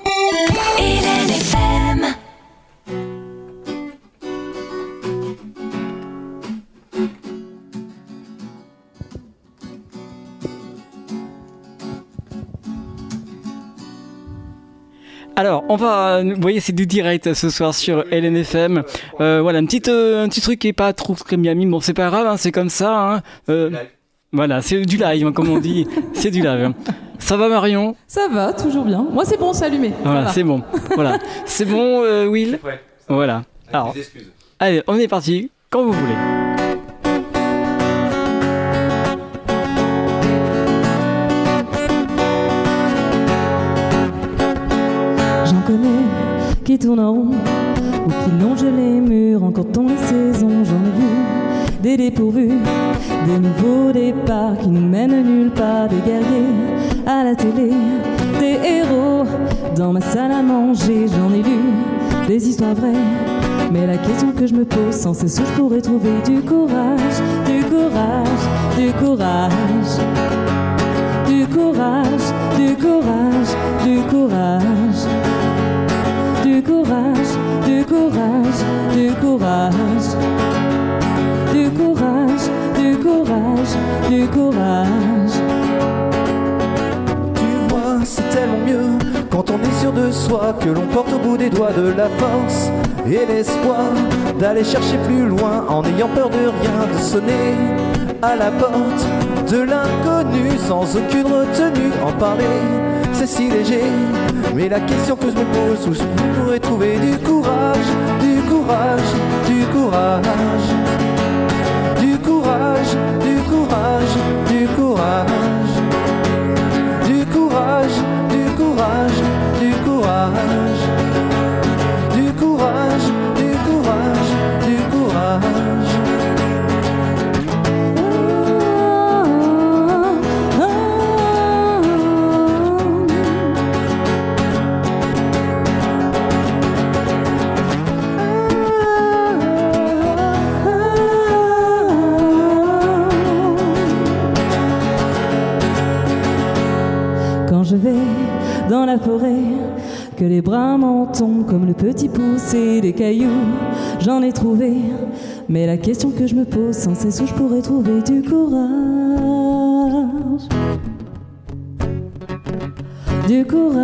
L N F M. Alors, on va, vous voyez, c'est du direct ce soir sur L N F M. Euh, voilà, un petit, euh, un petit truc qui est pas trop très bien mis. Bon, c'est pas grave, hein, c'est comme ça. Hein. Euh, voilà, c'est du live, hein, comme on dit. C'est du live. Ça va, Marion ? Ça va, toujours bien. Moi, c'est bon, c'est allumé. Voilà, c'est bon. Voilà, c'est bon, euh, Will ? Ouais. Voilà. Alors, allez, on est parti. Quand vous voulez. J'en connais qui tournent en rond ou qui longent les murs en comptant les saisons. J'en ai vu des dépourvus, des nouveaux départs qui nous mènent nulle part. Des guerriers à la télé, des héros dans ma salle à manger. J'en ai lu des histoires vraies, mais la question que je me pose sans cesse, où je pourrais trouver du courage, du courage, du courage, du courage, du courage, du courage, du courage, du courage, du courage, du courage, du courage, du courage. Tu vois, c'est tellement mieux quand on est sûr de soi, que l'on porte au bout des doigts de la force et l'espoir d'aller chercher plus loin en n'ayant peur de rien, de sonner à la porte de l'inconnu sans aucune retenue. En parler, c'est si léger, mais la question que je me pose, où je pourrais trouver du courage, du courage, du courage, du courage, du courage, du courage, du courage, du courage, du courage, du courage, du courage, du courage. je vais dans la forêt, que les bras m'en tombent comme le petit pouce et des cailloux, j'en ai trouvé. Mais la question que je me pose sans cesse, où je pourrais trouver du courage, du courage,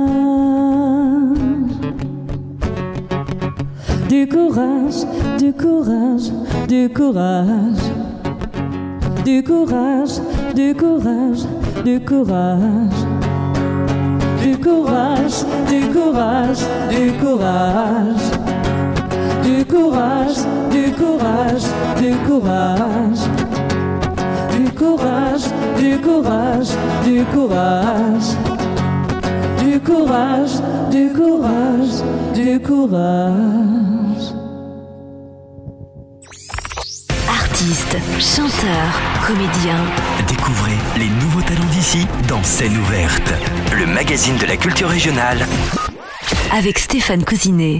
du courage, du courage, du courage, du courage, du courage, du courage, du courage, du courage, du courage, du courage, du courage, du courage, du courage, du courage, du courage, du courage, du courage, du courage. Artistes, chanteurs, comédiens. Découvrez les nouveaux talents d'ici dans Scène ouverte, le magazine de la culture régionale. Avec Stéphane Cousinet.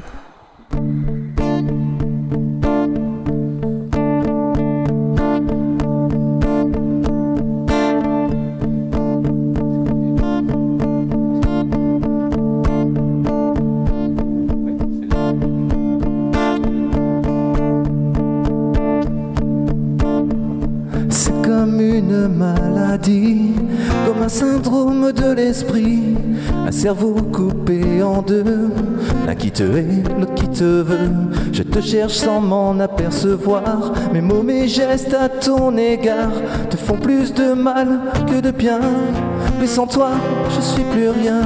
Comme un syndrome de l'esprit, un cerveau coupé en deux, l'un qui te hait, l'autre qui te veut. Je te cherche sans m'en apercevoir, mes mots, mes gestes à ton égard te font plus de mal que de bien, mais sans toi, je suis plus rien.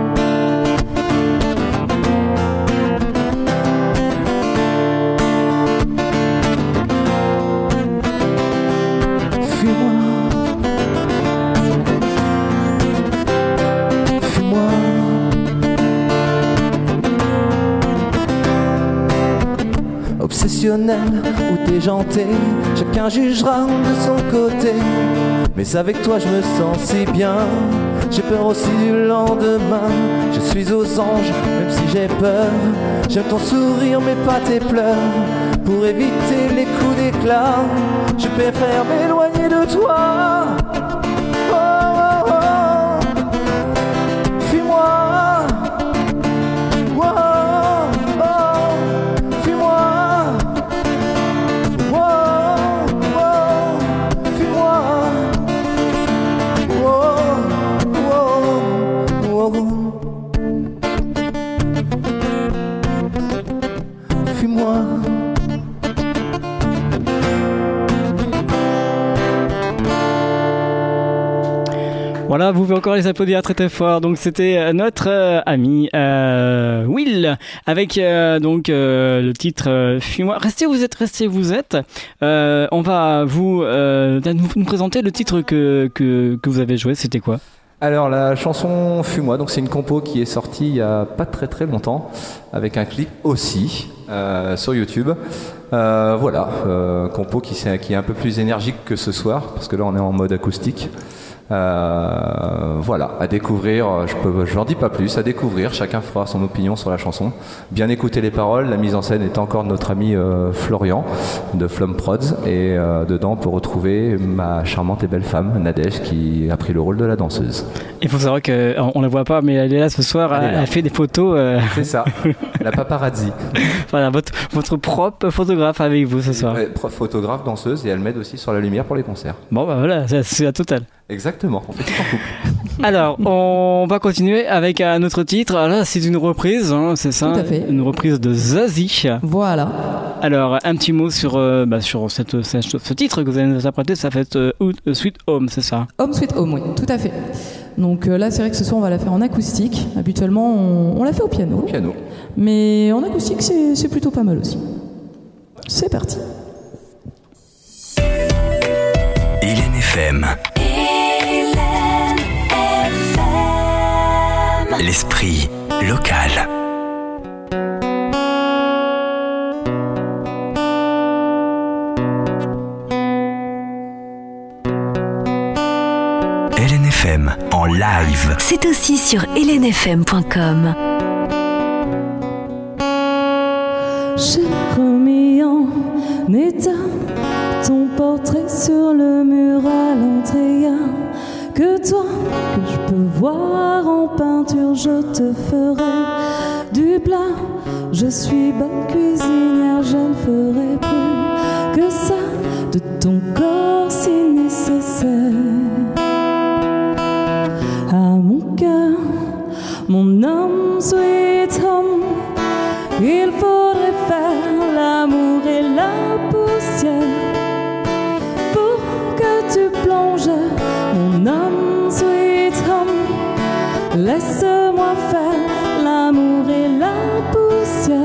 Ou déjanté, chacun jugera de son côté. Mais avec toi je me sens si bien. J'ai peur aussi du lendemain. Je suis aux anges, même si j'ai peur. J'aime ton sourire mais pas tes pleurs. Pour éviter les coups d'éclat, je préfère m'éloigner de toi. Oh, oh, oh. Fuis-moi. Oh, oh. Fuis-moi. Voilà, vous pouvez encore les applaudir très très fort. Donc c'était notre euh, ami euh, Will avec euh, donc euh, le titre euh, Fuis-moi. Restez vous êtes, restez vous êtes. Euh, on va vous euh, nous, nous présenter le titre que, que que vous avez joué. C'était quoi ? Alors la chanson Fuis-moi, donc c'est une compo qui est sortie il y a pas très très longtemps, avec un clip aussi euh, sur YouTube. Euh, voilà, euh, compo qui, qui est un peu plus énergique que ce soir, parce que là on est en mode acoustique. Euh, voilà, à découvrir, je peux, je n'en dis pas plus, à découvrir, chacun fera son opinion sur la chanson. Bien écouter les paroles, la mise en scène est encore de notre ami euh, Florian de Flom Prods, et euh, dedans on peut retrouver ma charmante et belle femme Nadège qui a pris le rôle de la danseuse. Il faut savoir qu'on la voit pas, mais elle est là ce soir, elle, elle fait des photos. Euh... C'est ça, la paparazzi. Voilà, votre, votre propre photographe avec vous ce soir. Ouais, prof photographe, danseuse, et elle m'aide aussi sur la lumière pour les concerts. Bon bah voilà, c'est, c'est la totale. Exactement, on fait tout en couple. Alors, on va continuer avec un autre titre. Là, c'est une reprise, hein, c'est ça ? Tout à fait. Une reprise de Zazie. Voilà. Alors, un petit mot sur, euh, bah, sur cette, cette, ce titre que vous allez nous interpréter. Ça fait euh, Sweet Home, c'est ça ? Home Sweet Home, oui, tout à fait. Donc euh, là, c'est vrai que ce soir, on va la faire en acoustique. Habituellement, on, on la fait au piano. Au piano. Mais en acoustique, c'est, c'est plutôt pas mal aussi. C'est parti. Hélène F M. L'esprit local. Hélène F M en live. C'est aussi sur hélène f m point com. J'ai remis en état ton portrait sur le mur à l'entrée. que toi, que je peux voir en peinture, je te ferai du plat. Je suis bonne cuisinière, je ne ferai plus que ça de ton corps si nécessaire. À mon cœur, mon homme, sweet home, il faudrait faire l'amour et la poussière pour que tu plonges. Mon homme, sweet home, laisse-moi faire l'amour et la poussière.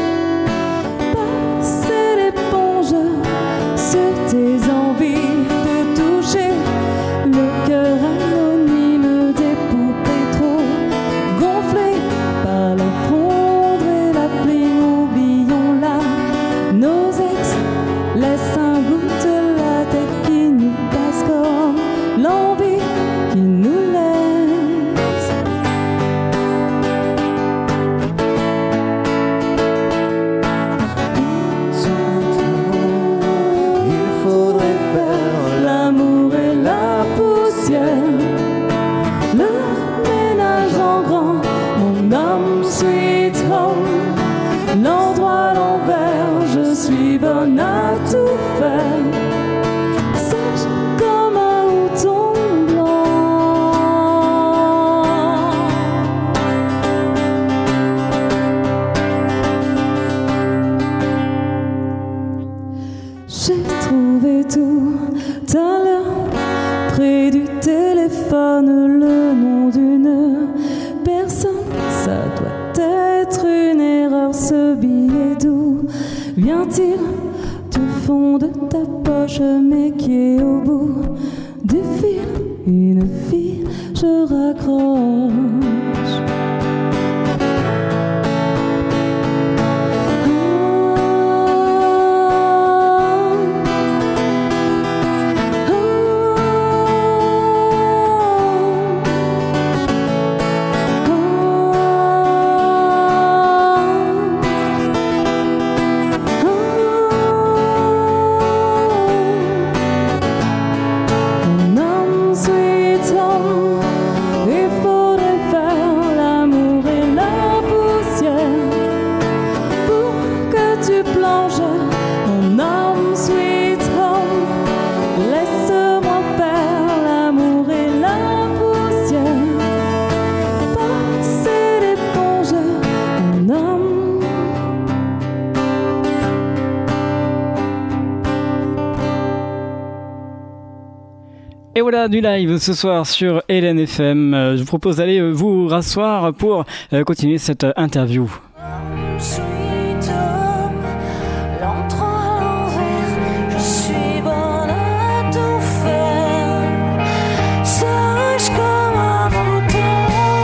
Passer l'éponge sur tes envies de toucher le cœur anonyme des poupées trop gonflées par la fronde et la pluie. Oublions-la, nos ex laissent un goût de la tête qui nous passe comme l'envie qui nous laisse. Il faudrait faire L'amour et la poussière, le ménage en grand, mon homme, sweet home, l'endroit à l'envers, je suis bonne à tout faire, sage comme un mouton blanc. J'ai trouvé tout à l'heure près du téléphone le nom d'une personne. Ça doit être une erreur, ce billet d'où vient-il? Du fond de ta poche, mais qui est au bout du fil? Une fille, je raccroche. Mon homme, sweet home, il faudrait faire l'amour et la poussière pour que tu plonges. Mon homme, sweet home, laisse-moi faire l'amour et la poussière. Passer l'éponge, mon homme. Et voilà du live ce soir sur Hélène F M. Euh, Je vous propose d'aller euh, vous rasseoir pour euh, continuer cette euh, interview. Sweet home, l'endroit à l'envers, je suis bonne à tout faire, sage comme un mouton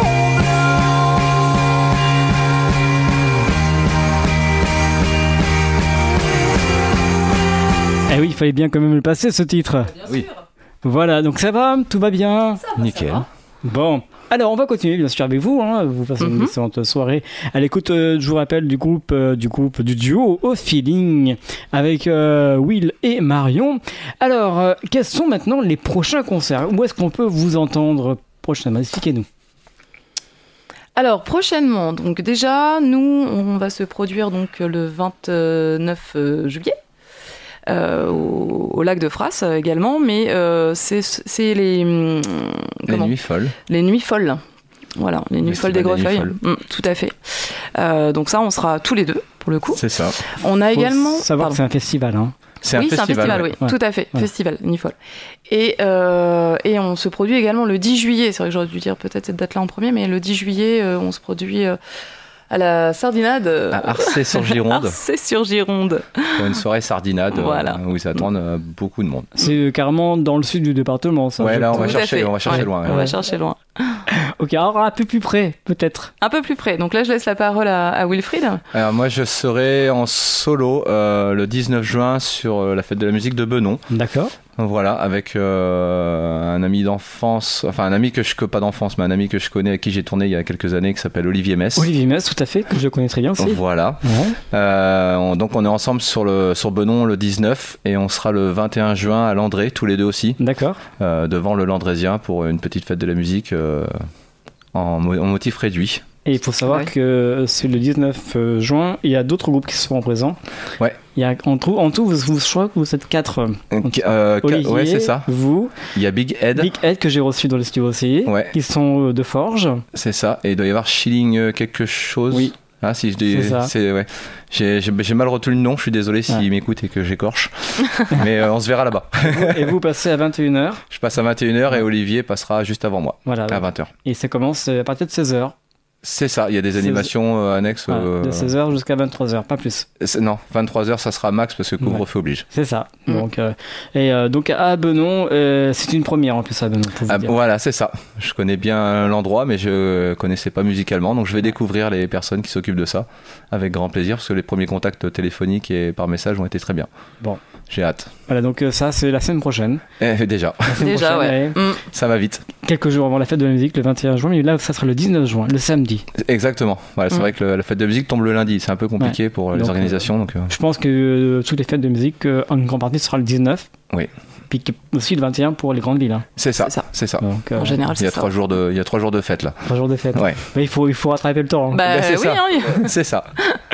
Eh oui, il fallait bien quand même le passer ce titre. Oui, Voilà, donc ça va, tout va bien. nickel. Bon, alors on va continuer bien sûr avec vous. Hein. Vous passez une Mhm. excellente soirée à l'écoute. euh, je vous rappelle du groupe, euh, du groupe du duo Au Feeling avec euh, Will et Marion. Alors, euh, quels sont maintenant les prochains concerts? Où est-ce qu'on peut vous entendre prochainement? Expliquez-nous. Alors prochainement, donc déjà, nous, on va se produire donc le vingt-neuf juillet. Euh, au, au lac de Frasse euh, également, mais euh, c'est, c'est les hum, Les comment nuits folles. les nuits folles. Voilà, les nuits folles des Festival des Grefeuilles. Nuits Hum, tout à fait. Euh, donc ça, on sera tous les deux pour le coup. C'est ça. On a Faut également. savoir Pardon. que c'est un festival. Hein. C'est oui, un c'est un festival. festival, ouais. oui, Ouais. tout à fait, Ouais. festival, Nuit folle. Et, euh, et on se produit également le dix juillet, c'est vrai que j'aurais dû dire peut-être cette date-là en premier, mais le dix juillet, euh, on se produit euh, à la Sardinade. euh, À Arcé-sur-Gironde, Arcé-sur-Gironde. pour une soirée sardinade euh, Voilà. où ils s'attendent euh, beaucoup de monde. C'est euh, carrément dans le sud du département. Ça, Ouais, je là, on crois. va Tout à chercher, fait. on va chercher Ouais, loin. On ouais. va chercher loin. Ok, alors un peu plus près, peut-être. Un peu plus près. Donc là, je laisse la parole à, à Wilfried. Alors moi, je serai en solo euh, le dix-neuf juin sur euh, la fête de la musique de Benon. D'accord. Voilà, avec euh, un ami d'enfance, enfin un ami que je pas d'enfance, mais un ami que je connais, avec qui j'ai tourné il y a quelques années, qui s'appelle Olivier Mess. Olivier Mess, tout à fait, que je connais très bien aussi. Voilà. Ouais. Euh, on, donc on est ensemble sur, le, sur Benon le dix-neuf et on sera le vingt et un juin à Landré, tous les deux aussi. D'accord. Euh, devant le Landrésien pour une petite fête de la musique euh, en, mo- en motif réduit. Et il faut savoir Ouais. que c'est le dix-neuf juin, il y a d'autres groupes qui seront présents. Ouais. Il y a, en, tout, en tout, vous, vous, je crois que vous êtes quatre. Euh, euh, Olivier, ouais, c'est ça. vous, Il y a Big Head, Big Ed que j'ai reçu dans le studio aussi, Ouais. qui sont euh, de Forge. c'est ça. Et il doit y avoir Schilling euh, quelque chose. Oui. Ah, si je dis. C'est ça. C'est, ouais. j'ai, j'ai, j'ai mal retenu le nom, je suis désolé s'il Ouais. m'écoute et que j'écorche. Mais euh, on se verra là-bas. Et vous passez à vingt et une heures. Je passe à vingt et une heures et Olivier passera juste avant moi, Voilà. à vingt heures. Et ça commence à partir de seize heures. C'est ça, il y a des seize animations euh, annexes. Voilà, euh, de seize heures jusqu'à vingt-trois heures, pas plus. c'est- Non, vingt-trois heures, ça sera max parce que couvre-feu oblige. C'est ça. Mm. Donc, euh, et euh, donc à Benon, euh, c'est une première en plus à Benon. Pour vous Ah, dire. voilà, c'est ça. Je connais bien l'endroit, mais je connaissais pas musicalement, donc je vais découvrir les personnes qui s'occupent de ça avec grand plaisir parce que les premiers contacts téléphoniques et par message ont été très bien. Bon. J'ai hâte. Voilà, donc euh, ça c'est la semaine prochaine. Eh, déjà, La semaine Déjà, prochaine, ouais. allez, Mm. ça va vite. quelques jours avant la fête de la musique, le vingt et un juin, mais là ça sera le dix-neuf juin, le samedi. Exactement. Voilà, c'est Mm. vrai que le- la fête de musique tombe le lundi, c'est un peu compliqué pour les Donc, organisations. Donc, euh, Je pense que euh, toutes les fêtes de musique, euh, en grande partie, ce sera le dix-neuf. Oui. Puis que- aussi le vingt et un pour les grandes villes. Hein. c'est ça. C'est ça. C'est ça. Donc, euh, En général, Il y a c'est ça. trois jours de, il y a trois jours de fête là. trois jours de fête. Ouais. Mais il faut, il faut rattraper le temps. Hein. Bah, Bah, c'est oui, ça. hein, il- C'est ça.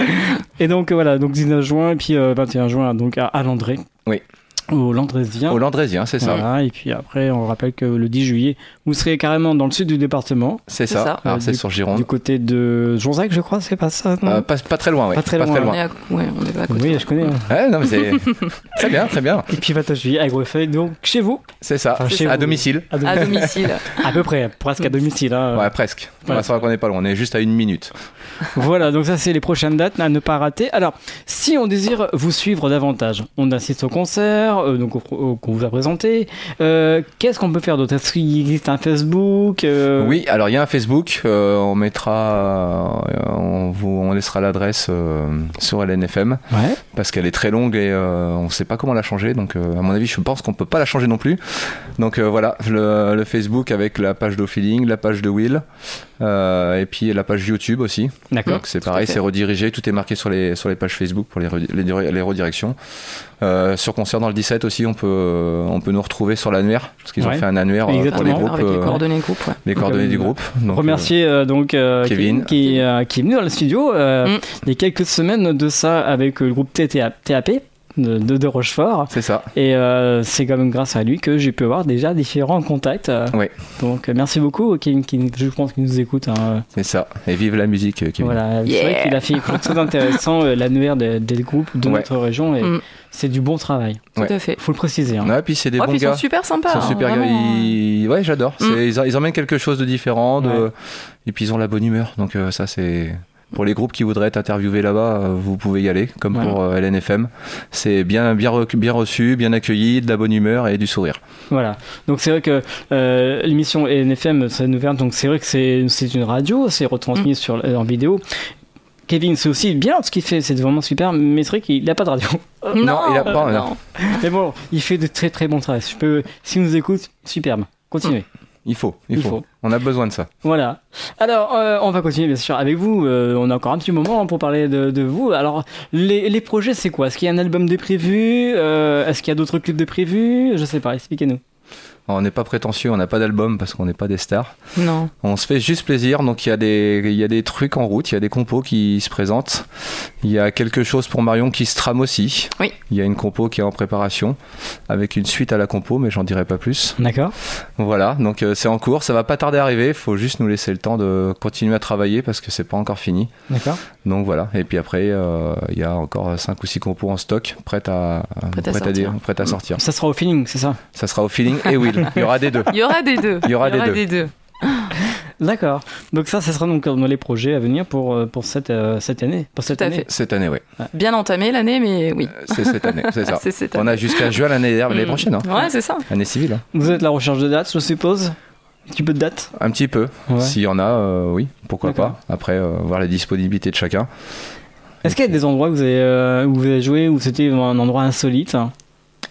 Et donc euh, voilà, donc dix-neuf juin et puis euh, vingt et un juin donc à, à Landré. Oui. Au Landrésien. Au Landrésien, c'est ça. Voilà, et puis après, on rappelle que le dix juillet, vous serez carrément dans le sud du département, C'est C'est ça. ça. Alors Euh, c'est du- sur du Gironde. côté de Jonzac, je crois, c'est pas ça non Euh, pas, pas très loin, ouais. Pas très loin, on est à, ouais, on est pas à côté. Oui, je connais. hein. Ouais, non, mais c'est très bien, très bien. Et puis vingt juillet à Greffeuil, donc chez vous, C'est ça. Enfin, chez à vous. domicile. à, À domicile. à peu près, presque à domicile. hein. Ouais, presque. Voilà. Ouais, c'est vrai qu'on n'est pas loin. On est juste à une minute. Voilà, donc ça c'est les prochaines dates à ne pas rater. Alors, si on désire vous suivre davantage, on assiste au concert, euh, donc au- au- qu'on vous a présenté. Euh, Qu'est-ce qu'on peut faire d'autre? Est-ce qu'il existe un Facebook euh, Oui, alors il y a un Facebook. euh, on mettra, euh, on vous, on laissera l'adresse euh, sur L N F M Ouais. parce qu'elle est très longue et euh, on ne sait pas comment la changer. Donc, euh, à mon avis, je pense qu'on peut pas la changer non plus. Donc euh, voilà, le, le Facebook avec la page d'O-Feeling, la page de Will, euh, et puis la page YouTube aussi. D'accord. Donc c'est Tout à pareil, fait. c'est redirigé, tout est marqué sur les, sur les pages Facebook pour les, redi- les, les redirections. Euh, sur Concert dans le dix-sept aussi, on peut, on peut nous retrouver sur l'annuaire, parce qu'ils Ouais. ont fait un annuaire euh, pour les Exactement. groupes, Avec les euh, coordonnées groupe, ouais. les coordonnées Donc, du euh, groupe. Donc, Remercier euh, donc euh, Kevin. qui, euh, qui est venu dans le studio euh, Mm. il y a quelques semaines de ça avec le groupe T T A P de, de, de Rochefort. euh, c'est ça. Et euh, c'est quand même grâce à lui que j'ai pu avoir déjà différents contacts. euh. Ouais. Donc euh, merci beaucoup, qui, qui, je pense qu'il nous écoute. hein. C'est ça. Et vive la musique, euh, Kevin. Voilà, c'est Yeah. vrai qu'il a fait quelque chose de très intéressant, euh, l'annuaire des, des groupes de Ouais. notre région, et Mm. c'est du bon travail. Tout Ouais. à fait. Faut le préciser. Hein. Ouais, puis c'est des Ouais, bons puis ils gars. sont super sympas. Ils sont hein, super gars. vraiment. Ils- Ouais, j'adore. Mm. C'est- Ils, ils emmènent quelque chose de différent. De... Ouais. Et puis ils ont la bonne humeur. Donc euh, ça, c'est. Pour les groupes qui voudraient être interviewés là-bas, euh, vous pouvez y aller, comme Ouais. pour euh, L N F M. C'est bien, bien, re- bien reçu, bien accueilli, de la bonne humeur et du sourire. Voilà. Donc c'est vrai que euh, l'émission N F M, ça nous vient. Donc c'est vrai que c'est c'est une radio, c'est retransmis sur en vidéo. Kevin, c'est aussi bien ce qu'il fait, c'est vraiment super, mais c'est vrai qu'il n'a pas de radio. Non, il a pas, euh, non. Mais bon, il fait de très très bons travaux. Je peux, s'il nous écoute, superbe. Continuez. Il faut, il, Il faut. faut. On a besoin de ça. Voilà. Alors, euh, on va continuer bien sûr avec vous. Euh, on a encore un petit moment pour parler de, de vous. Alors, les, les projets, c'est quoi? Est-ce qu'il y a un album de prévu? Euh, Est-ce qu'il y a d'autres clips de prévu? Je sais pas, expliquez-nous. On n'est pas prétentieux, on n'a pas d'album parce qu'on n'est pas des stars. Non. On se fait juste plaisir, donc il y a des, il y a des trucs en route, il y a des compos qui se présentent. Il y a quelque chose pour Marion qui se trame aussi. Oui. Il y a une compo qui est en préparation, avec une suite à la compo, mais j'en dirai pas plus. D'accord. Voilà, donc euh, c'est en cours, ça va pas tarder à arriver, il faut juste nous laisser le temps de continuer à travailler parce que c'est pas encore fini. D'accord. Donc voilà, et puis après, euh, il y a encore cinq ou six compos en stock, prêtes à, Prêtes à prêtes sortir. dire- prêtes à sortir. Ça sera au feeling, c'est ça? Ça sera au feeling et Will, il y aura des deux. Il y aura des deux. Il y aura des deux. D'accord. Donc ça, ça sera donc dans les projets à venir pour, euh, pour cette, euh, cette année. Pour cette Tout à année. fait. Cette année, oui. Bien entamé l'année, mais oui. C'est cette année, c'est ça. C'est cette On année. a jusqu'à juin l'année dernière, l'année Mm. prochaine, hein. Ouais, c'est ça. Année civile. hein. Vous êtes à la recherche de dates, je suppose? Un petit peu de dates? Un petit peu. Ouais. S'il y en a, euh, oui, pourquoi D'accord. pas. Après, euh, voir les disponibilités de chacun. Est-ce qu'il y a des endroits où vous avez, euh, où vous avez joué où c'était un endroit insolite?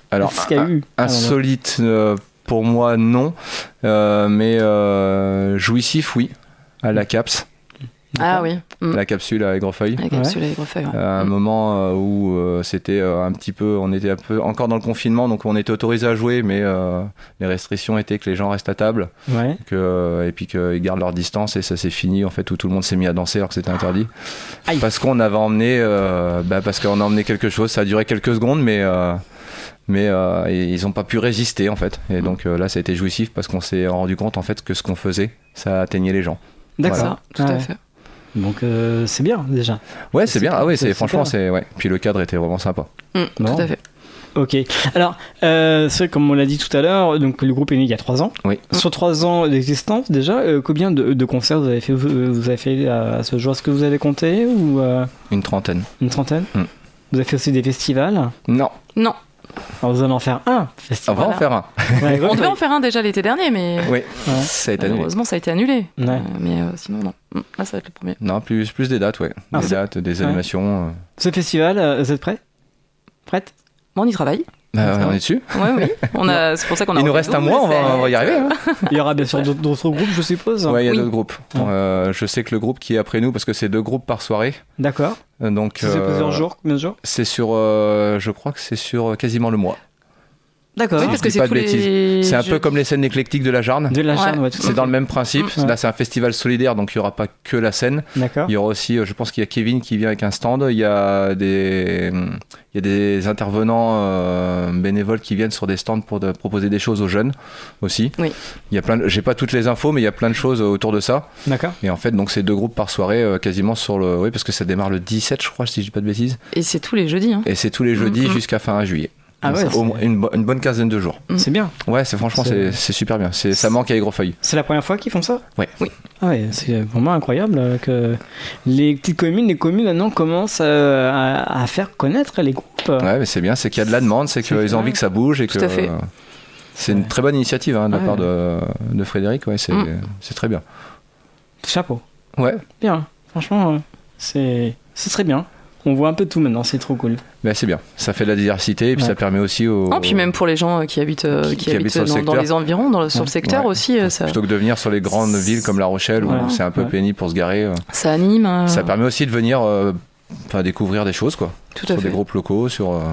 Alors, Est-ce qu'il y a un- eu insolite euh, pour moi, non. Euh, mais euh, jouissif, oui. À la CAPS. Ah oui. Mm. La capsule à Aigrefeuille. La capsule à Aigrefeuille, ouais. À un Mm. moment euh, où euh, c'était euh, un petit peu, on était un peu encore dans le confinement, donc on était autorisé à jouer, mais euh, les restrictions étaient que les gens restent à table, Ouais. que, et puis qu'ils gardent leur distance, et ça s'est fini en fait où tout le monde s'est mis à danser alors que c'était interdit. Aïe. Parce qu'on avait emmené, euh, bah, parce qu'on a emmené quelque chose, ça a duré quelques secondes, mais euh, mais euh, ils n'ont pas pu résister en fait. Et donc euh, là, ça a été jouissif parce qu'on s'est rendu compte en fait que ce qu'on faisait, ça atteignait les gens. D'accord. Ça, tout Ouais. à fait. Donc euh, c'est bien déjà. Ouais, c'est bien. Ah oui, c'est c'est franchement, super. c'est ouais. Puis le cadre était vraiment sympa. Mm, Bon. Tout à fait. Ok. Alors, euh, c'est vrai, comme on l'a dit tout à l'heure, donc le groupe est né il y a trois ans. Oui. Sur trois ans d'existence, déjà, euh, combien de, de concerts vous avez fait, vous, vous avez fait à, à ce jour? Est-ce que vous avez compté ou euh, Une trentaine. une trentaine? Mm. Vous avez fait aussi des festivals. Non, Non, Alors vous allez en faire un on festival. va en faire un. Ouais, on devait en faire un déjà l'été dernier, mais Oui, ça a été annulé. malheureusement ça a été annulé. Ouais. Euh, mais euh, sinon, non. Mm, Là, ça va être le premier. Non, plus, plus des dates, ouais. Ah, des c'est- dates, des ouais. animations. euh. Ce festival, euh, vous êtes prêts? Prête? Bon, on y travaille. Bah, on est dessus. Ouais, oui. On a, c'est pour ça qu'on a. Il nous refait reste un douze, mois, on va, c'est- on va y arriver. Hein. Il y aura bien sûr d'autres d'autres groupes, je suppose. Ouais, il y a Oui. d'autres groupes. Ouais. Euh, je sais que le groupe qui est après nous, parce que c'est deux groupes par soirée. D'accord. euh, Donc, Ça fait euh, plusieurs jours, combien de jours? c'est sur, euh, je crois que c'est sur euh, quasiment le mois. D'accord. Oui, parce que je dis c'est pas tous de bêtises. les. C'est un jeux- peu comme les scènes éclectiques de la Jarne. De la Ouais. chaîne, ouais, tout à C'est fait. dans le même principe. Mm. Là, c'est un festival solidaire, donc il n'y aura pas que la scène. D'accord. Il y aura aussi, euh, je pense qu'il y a Kevin qui vient avec un stand. Il y a des, il y a des intervenants euh, bénévoles qui viennent sur des stands pour de- proposer des choses aux jeunes aussi. Oui. Il y a plein. De, j'ai pas toutes les infos, mais il y a plein de choses autour de ça. D'accord. Et en fait, donc c'est deux groupes par soirée, euh, quasiment sur le. Oui, parce que ça démarre le dix-sept, je crois, si je dis pas de bêtises. Et c'est tous les jeudis. Hein. Et c'est tous les jeudis Mhm. jusqu'à fin juillet. Ah ouais, Donc, au c'est- moins une, bo- une bonne quinzaine de jours. C'est bien. Ouais, c'est franchement, C'est- c'est, c'est super bien. C'est, ça manque à Aigrefeuille. C'est la première fois qu'ils font ça? Ouais. Oui. Ah ouais, c'est vraiment incroyable euh, que les petites communes, les communes maintenant commencent euh, à, à faire connaître les groupes. Ouais, mais c'est bien, c'est qu'il y a de la demande, c'est C'est qu'ils ont vrai. envie que ça bouge et Tout que. à fait. euh, c'est une très bonne initiative hein, de la Ouais. part de, de Frédéric, ouais, c'est, Mm. c'est très bien. Chapeau. Ouais, Bien. Franchement, euh, c'est c'est très bien. On voit un peu de tout maintenant, c'est trop cool. mais c'est bien. Ça fait de la diversité et puis Ouais. ça permet aussi aux. Non, puis même pour les gens euh, qui habitent, euh, Qui- qui, qui habitent habitent sur le dans, dans secteur. les environs, dans le- sur le secteur Ouais. aussi, euh, ça, Plutôt que de venir sur les grandes villes comme La Rochelle où Ouais. c'est un peu Ouais. pénible pour se garer, euh, ça anime. euh, ça permet aussi de venir euh, enfin, découvrir des choses, quoi. tout à Sur fait. des groupes locaux, sur. euh,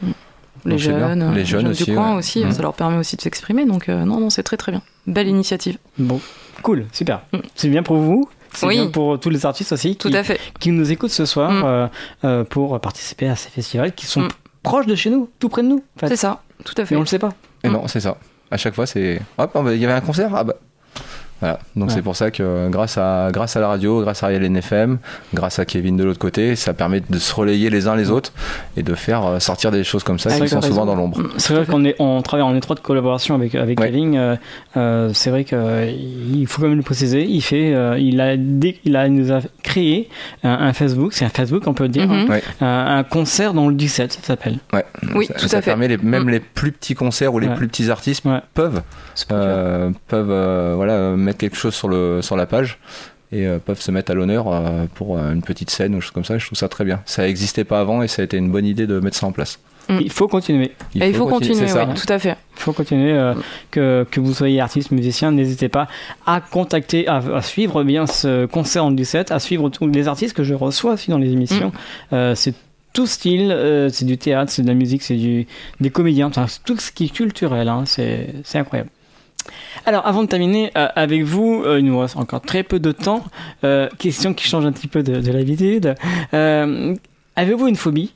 Les donc c'est bien. jeunes, euh, Les jeunes aussi, du coin ouais. aussi, Mm. ça leur permet aussi de s'exprimer. Donc euh, non, non, c'est très très bien. Belle initiative. Bon, cool, super. Mm. C'est bien pour vous. C'est Oui. bien pour tous les artistes aussi Tout qui, à fait. qui nous écoutent ce soir Mm. euh, euh, pour participer à ces festivals qui sont Mm. proches de chez nous, tout près de nous. En fait. C'est ça, tout à fait. Mais on le sait pas. Et Mm. non, c'est ça. À chaque fois, c'est. Hop, ah bah, il y avait un concert. Ah bah. Voilà. Donc Ouais. c'est pour ça que euh, grâce à, grâce à la radio, grâce à L N F M, grâce à Kevin de l'autre côté, ça permet de se relayer les uns les autres et de faire euh, sortir des choses comme ça Avec qui sont raison. souvent dans l'ombre. Mm, C'est tout à vrai fait. qu'on est, on travaille en étroite collaboration avec avec Ouais. Kevin. euh, euh, c'est vrai que euh, il faut quand même le préciser. Il fait, euh, il a, dé- il a, il nous a créé un, un Facebook. C'est un Facebook, on peut le dire. Mhm. Ouais. Un, un concert dans le dix-sept, ça s'appelle. Ouais. Oui, ça, tout ça à fait. permet les, même Mm. les plus petits concerts ou les Ouais. plus petits artistes Ouais. peuvent Se produire. euh, peuvent euh, voilà euh, mettre quelque chose sur le sur la page et euh, peuvent se mettre à l'honneur euh, pour euh, une petite scène ou chose comme ça. Je trouve ça très bien. Ça n'existait pas avant et ça a été une bonne idée de mettre ça en place. Mm. Il faut continuer. Et il faut continuer, c'est ça. oui, tout à fait. Il faut continuer. euh, que, que vous soyez artiste, musicien, n'hésitez pas à contacter, à, à suivre bien ce concert en dix-sept, à suivre tous les artistes que je reçois aussi dans les émissions. Euh, c'est tout style, euh, c'est du théâtre, c'est de la musique, c'est du, des comédiens, enfin, c'est tout ce qui est culturel, hein, c'est, c'est incroyable. Alors, avant de terminer euh, avec vous, euh, il nous reste encore très peu de temps. Euh, question qui change un petit peu de, de l'habitude. Euh, avez-vous une phobie?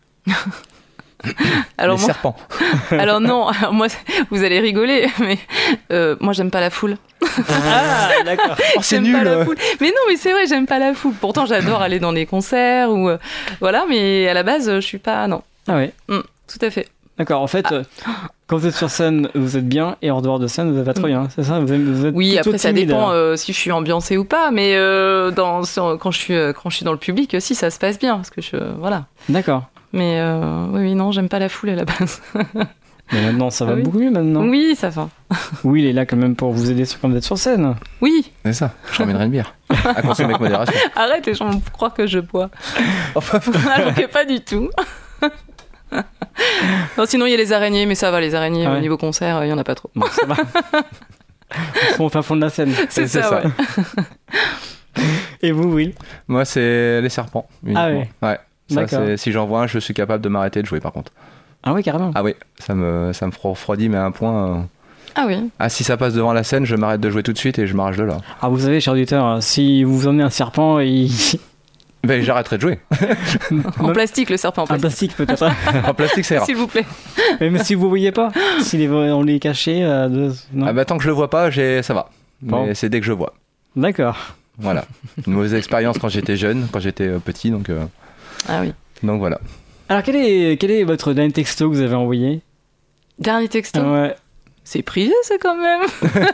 Alors les moi, serpents. alors non, alors moi, vous allez rigoler, mais euh, moi j'aime pas la foule. Ah, d'accord. Oh, c'est J'aime nul. pas la foule. Mais non, mais c'est vrai, j'aime pas la foule. Pourtant, j'adore aller dans des concerts ou euh, voilà, mais à la base, je suis pas. Non, Ah ouais. Mm, tout à fait. D'accord, en fait, euh, quand vous êtes sur scène, vous êtes bien, et en dehors de scène, vous êtes pas trop bien, c'est ça? Vous êtes, vous êtes Oui, plutôt après ça timide, dépend alors. euh, si je suis ambiancée ou pas, mais euh, dans, sur- quand je suis euh, quand je suis dans le public, si ça se passe bien, parce que je voilà. D'accord. Mais euh, oui, oui, non, j'aime pas la foule à la base. Mais maintenant, ça va Ah oui. beaucoup mieux maintenant. Oui, ça va. Oui, il est là quand même pour vous aider sur- quand vous êtes sur scène. Oui, C'est ça. Je ramènerai une bière. À consommer avec modération. arrête, les gens vont croire que je bois. Alors que pas du tout. Non, sinon il y a les araignées, mais ça va, les araignées Ah ouais. au niveau concert, il y en a pas trop. Bon, ça va. Ils sont au fin fond de la scène. C'est C'est ça, ça. ouais. Et vous, Will? Moi, c'est les serpents. Ah uniquement. Ouais. Ça, D'accord. c'est- si j'en vois un, je suis capable de m'arrêter de jouer par contre. Ah oui, carrément. Ah oui, ça me, ça me refroidit, mais à un point. euh, Ah oui. Ah, si ça passe devant la scène, je m'arrête de jouer tout de suite et je m'arrache de là. Ah, vous savez, cher auditeur, si vous emmenez un serpent, il... Ben, j'arrêterai de jouer. En plastique, le serpent en un plastique. plastique peut-être. En plastique, c'est rare. S'il vous plaît. Même si vous voyez pas, s'il est, on l'est caché. euh, de... non. Ah bah, tant que je le vois pas, j'ai... ça va. Bon. Mais c'est dès que je vois. D'accord. Voilà. Une mauvaise expérience quand j'étais jeune, quand j'étais euh, petit, donc, euh, Ah oui. donc voilà. Alors, quel est, quel est votre dernier texto que vous avez envoyé? Dernier texto. Ah ouais. C'est privé, ça, quand même.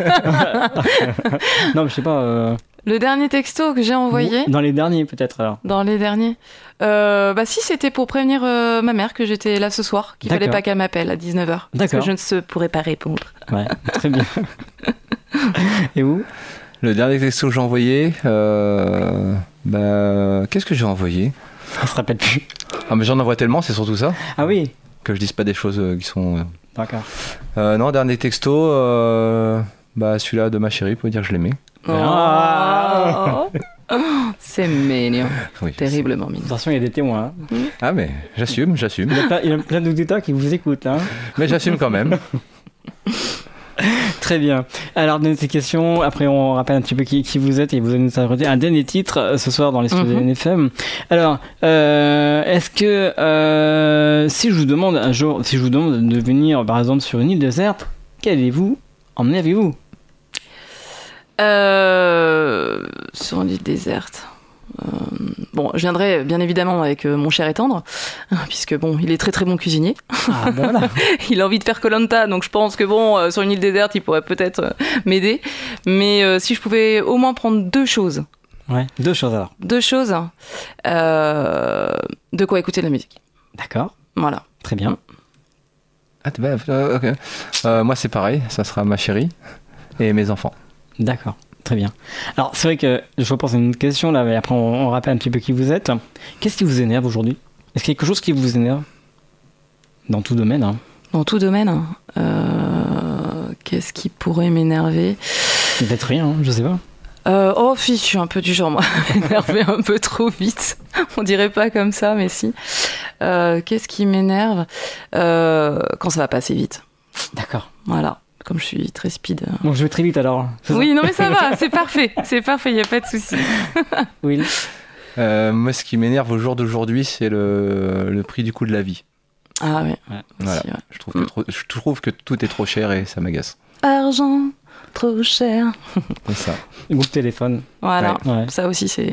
Non, mais je sais pas. euh, Le dernier texto que j'ai envoyé, Dans les derniers, peut-être alors. dans les derniers, euh, bah si, c'était pour prévenir euh, ma mère que j'étais là ce soir, qu'il fallait D'accord. pas qu'elle m'appelle à dix-neuf heures. Parce que D'accord. je ne se pourrais pas répondre. Ouais, très bien. Et vous? Le dernier texto que j'ai envoyé, euh, bah, qu'est-ce que j'ai envoyé? On se rappelle plus. Ah, mais j'en envoie tellement, c'est surtout ça, Ah oui. que je dise pas des choses euh, qui sont. euh, D'accord. Euh, non, dernier texto, euh, bah, celui-là de ma chérie pour dire que je l'aimais. Ah. Oh. C'est mignon. Oui, Terriblement mignon. Attention, il y a des témoins. hein. Ah, mais j'assume, j'assume. Il y a plein, il y a plein d'auditeurs qui vous écoutent. Hein. Mais j'assume quand même. Très bien. Alors, dans ces questions, après, on rappelle un petit peu qui, qui vous êtes et vous allez nous apporter un dernier titre euh, ce soir dans les studios Mhm. de N F M. Alors, euh, est-ce que euh, si je vous demande un jour, si je vous demande de venir, par exemple, sur une île déserte, qu'allez-vous emmener avec vous? Euh, sur une île déserte. Euh, bon, je viendrai bien évidemment avec euh, mon cher et tendre, puisque bon, il est très très bon cuisinier. Ah, ben voilà. Il a envie de faire Koh-Lanta, donc je pense que bon, euh, sur une île déserte, il pourrait peut-être euh, m'aider. Mais euh, si je pouvais au moins prendre deux choses, Ouais, deux choses alors. deux choses, euh, de quoi écouter de la musique. D'accord. Voilà. Très bien. Ah, bah, euh, ok. Euh, moi, c'est pareil, ça sera ma chérie et mes enfants. D'accord. Très bien. Alors, c'est vrai que je repense à une autre question là, mais après on, on rappelle un petit peu qui vous êtes. Qu'est-ce qui vous énerve aujourd'hui? Est-ce qu'il y a quelque chose qui vous énerve? Dans tout domaine, hein. Dans tout domaine, euh, qu'est-ce qui pourrait m'énerver? Peut-être rien, hein, je sais pas. Euh, oh, si, je suis un peu du genre, moi, à m'énerver un peu trop vite. On dirait pas comme ça, mais si. Euh, qu'est-ce qui m'énerve? euh, Quand ça va pas assez vite. D'accord. Voilà. Comme je suis très speed. euh. Bon, je vais très vite alors. C'est Oui, non, mais ça va, c'est parfait. C'est parfait, il n'y a pas de souci. ça Will. Euh, moi, ce qui m'énerve au jour d'aujourd'hui, c'est le, le prix du coût de la vie. Ah ouais. Ouais. Voilà. Si, ouais. Je, trouve que trop- je trouve que tout est trop cher et ça m'agace. Argent, trop cher. C'est ça. Groupe téléphone. Voilà. Ouais. Ça aussi, c'est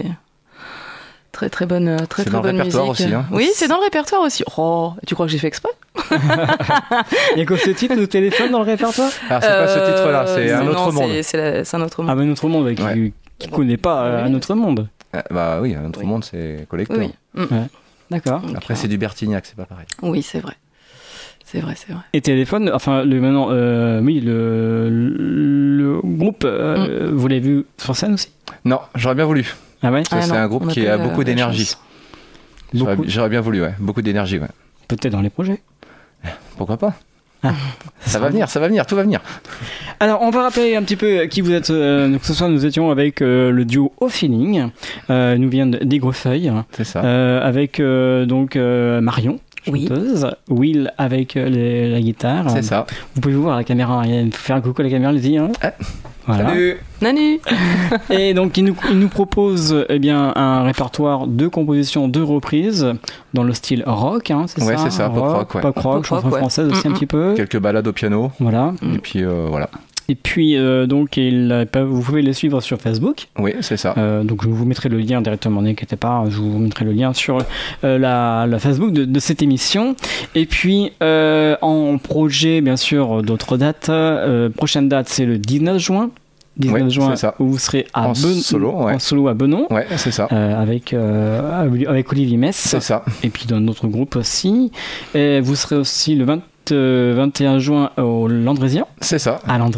très très bonne, euh, très C'est très dans le bonne répertoire musique. aussi, hein. Oui, c'est dans le répertoire aussi. Oh, tu crois que j'ai fait exprès? Il y a que ce titre de téléphone dans le répertoire? Alors, c'est pas ce Euh, titre-là, c'est un non, autre monde. c'est- C'est la- c'est un autre monde. Ah, mais notre monde, qui, Ouais. qui connaît pas euh, Oui. un autre monde. Ah, bah oui, un autre Oui. monde, c'est collecteur. Oui, oui. Mm. D'accord. Donc, Après, euh, c'est du Bertignac, c'est pas pareil. Oui, c'est vrai. C'est vrai, c'est vrai. Et téléphone, enfin, le, maintenant, euh, oui, le, le groupe, euh, vous l'avez vu sur scène aussi? Non, j'aurais bien voulu. Ah ouais? Ça, Ah c'est non, un groupe on qui a appelle, beaucoup euh, d'énergie. chance. J'aurais Beaucoup. j'aurais bien voulu, ouais. Beaucoup d'énergie, ouais. Peut-être dans les projets. Pourquoi pas? Ah. Ça va venir, ça va venir, tout va venir. Alors, on va rappeler un petit peu qui vous êtes. Euh, donc, ce soir, nous étions avec euh, le duo Au Feeling. Euh, nous vient d'Aigrefeuille. C'est ça. Euh, avec euh, donc euh, Marion, Oui. chanteuse. Will avec euh, les- la guitare. C'est ça. Vous pouvez voir la caméra. Il faut faire un coucou à la caméra, allez-y. Hein. Ah. Voilà. Salut. Nanu. Et donc, il nous, il nous propose eh bien, un répertoire de compositions, de reprises dans le style rock, hein, c'est Ouais, ça c'est ça, pop rock, ouais. Pop rock, Pop chanson rock, ouais. française aussi Mm, un mm. petit peu. Quelques balades au piano. Voilà. Et puis euh, voilà. Et puis, euh, donc, il, vous pouvez les suivre sur Facebook. Oui, c'est ça. Euh, donc, je vous mettrai le lien directement, n'inquiétez pas, je vous mettrai le lien sur euh, la, la Facebook de, de cette émission. Et puis, euh, en projet, bien sûr, d'autres dates. Euh, prochaine date, c'est le dix-neuf juin. dix-neuf Ouais, juin, c'est ça. où vous serez à En Ben- solo, ouais. en solo à Benon. Ouais, c'est ça. Euh, avec, euh, avec Olivier Mess C'est ça. et puis dans notre groupe aussi. Et vous serez aussi le vingt, euh, vingt et un juin au Landrésien, C'est ça. à Landré.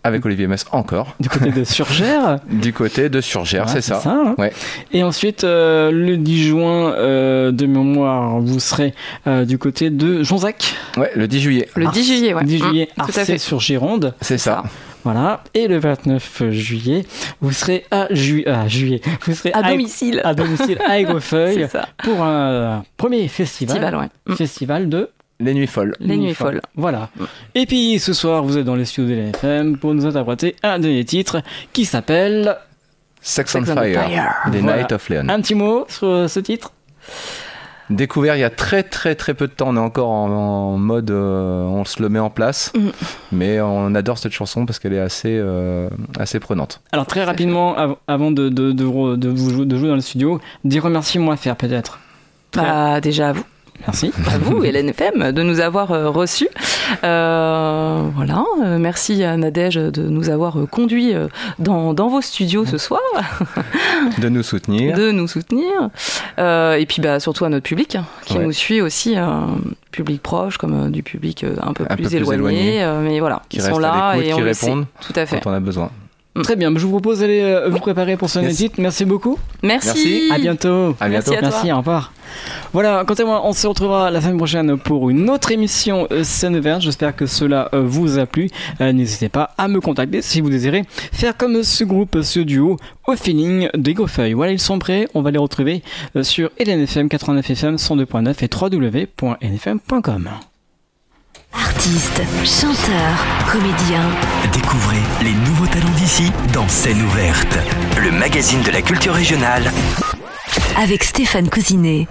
avec Olivier Mess encore. Du côté de Surgères. Du côté de Surgères, Ouais, c'est, c'est ça. ça, hein. Ouais. Et ensuite, euh, le dix juin euh, de mémoire, vous serez euh, du côté de Jonzac. Ouais, le dix juillet. Le dix juillet, ouais. dix juillet, Mmh, tout à fait. sur Gironde. C'est ça. Voilà. Et le vingt-neuf juillet, vous serez à, ju- à juillet. Vous serez À domicile. À domicile à Aigrefeuille C'est ça. pour un premier festival. Festival, ouais. Mmh. Festival de Les Nuits Folles. Les Nuits Folles. Voilà. Et puis ce soir, vous êtes dans les studios de l'N F M pour nous interpréter un dernier titre qui s'appelle Sex on Sex on Fire, Fire. des Voilà. Night of Leon. Un petit mot sur ce titre. Découvert il y a très très très peu de temps, on est encore en, en mode, euh, on se le met en place, Mm. mais on adore cette chanson parce qu'elle est assez, euh, assez prenante. Alors très rapidement, av- avant de, de, de, re- de vous jouer, de jouer dans le studio, des remerciements à faire peut-être. Bah, déjà à vous. Merci. À vous, Hélène F M, de nous avoir euh, reçus. Euh, voilà. Euh, merci à Nadège de nous avoir euh, conduits euh, dans, dans vos studios ce soir, De nous soutenir. de nous soutenir. Euh, et puis bah, surtout à notre public hein, qui Ouais. nous suit aussi, euh, public proche comme euh, du public euh, un peu Un plus peu plus éloigné. éloigné. euh, mais voilà, Qui ils restent sont à là l'écoute, et on qui le sait. répondent Tout à fait. quand on a besoin. Très bien, je vous propose d'aller euh, vous préparer pour ce Yes. titre. Merci beaucoup. Merci. Merci. À bientôt. À bientôt. Merci à toi. Merci, au revoir. Voilà, quant à moi, on se retrouvera la semaine prochaine pour une autre émission euh, Scène Verte. J'espère que cela euh, vous a plu. Euh, N'hésitez pas à me contacter si vous désirez faire comme ce groupe, ce duo au feeling d'Aigrefeuille. Voilà, ils sont prêts. On va les retrouver euh, sur L N F M quatre-vingt-neuf F M cent deux point neuf et w w w point n f m point com. Artistes, chanteurs, comédiens. Découvrez les nouveaux talents d'ici dans Scène ouverte, le magazine de la culture régionale. Avec Stéphane Cousinet.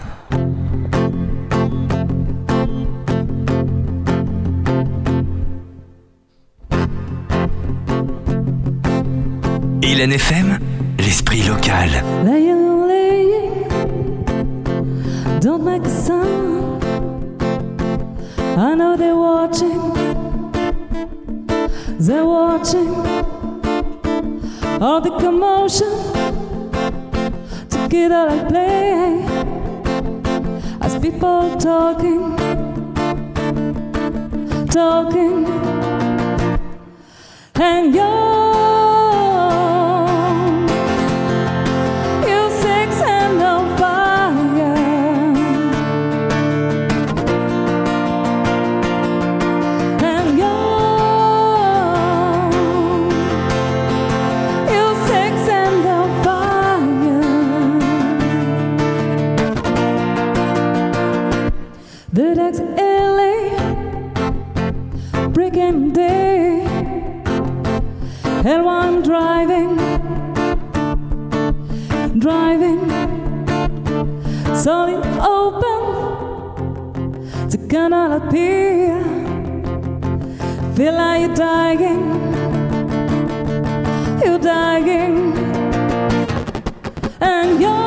Hélène F M, l'esprit local. Laying, laying, don't make a sound. I know they're watching, they're watching all the commotion together and play as people talking, talking, and you're. The next L A breaking day, and while I'm driving, driving, solid open to Canal appear. Feel like you're dying, you're dying, and you're.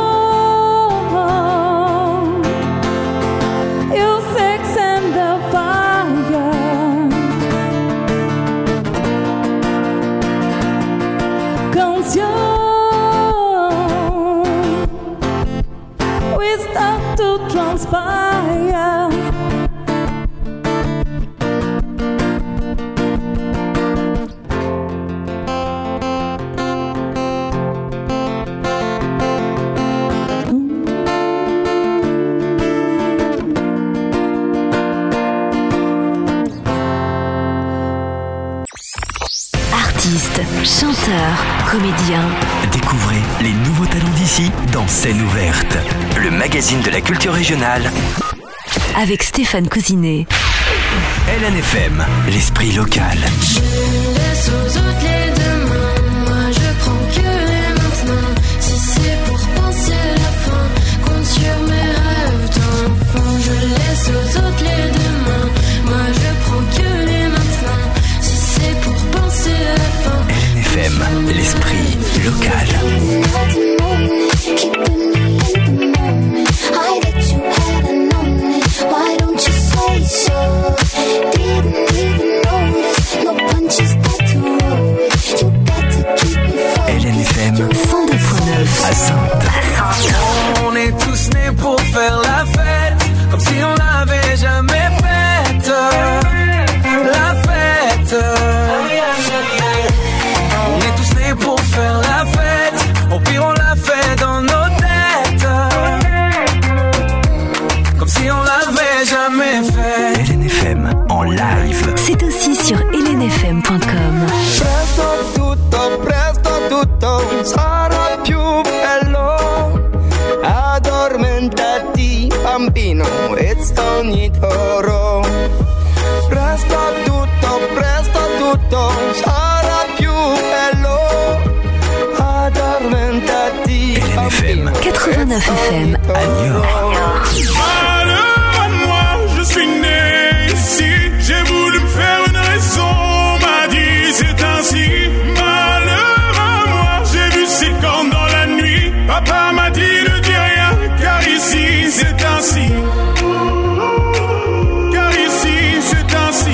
Transpire. Artistes, chanteurs, comédiens. Découvrez les nouveaux talents d'ici dans Scène ouverte, le magazine de la culture régionale. Avec Stéphane Cousinet. L N F M, l'esprit local. Je laisse aux autres les demain, moi je prends que les maintenant. Si c'est pour penser à la fin, compte sur mes rêves d'enfant. Je laisse aux autres les demain, moi je prends que les maintenant. Si c'est pour penser à la fin. L N F M, l'esprit local. Why don't you say so? Didn't even notice. No punches got to roll with. You got to keep me focused. L N F M cent deux point neuf à Sainte. On est tous nés pour faire la fête, comme si on l'avait jamais faite. La fête. ogni toro. Presto tutto, presto tutto sarà più bello. Addormentati. L N F M quatre-vingt-neuf F M à Niort. Malheur à moi, je suis né ici. J'ai voulu me faire une raison, m'a dit c'est ainsi. Malheur à moi, j'ai vu ses cornes dans la nuit. Papa m'a dit ne dis rien, car ici c'est ainsi. Car ici c'est ainsi.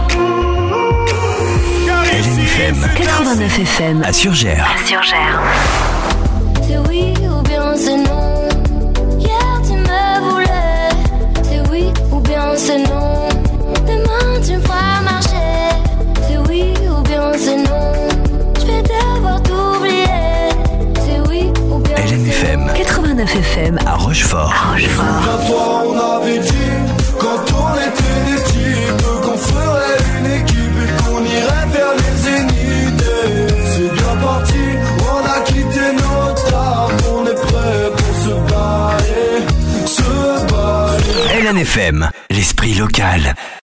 Car L N ici F M c'est quatre-vingt-neuf F M à Surgères. à Surgères. C'est oui ou bien c'est non. Hier tu me voulais. C'est oui ou bien c'est non. Demain tu me feras marcher. C'est oui ou bien c'est non. Je vais devoir t'oublier. C'est oui ou bien L N F c'est non. M quatre-vingt-neuf F M à Rochefort. à Rochefort. À toi on avait dit, quand on était des types, qu'on ferait une équipe et qu'on irait vers les zéniths. C'est bien parti, on a quitté nos tables, on est prêt pour se bailler, se bailler. L N F M, l'esprit local.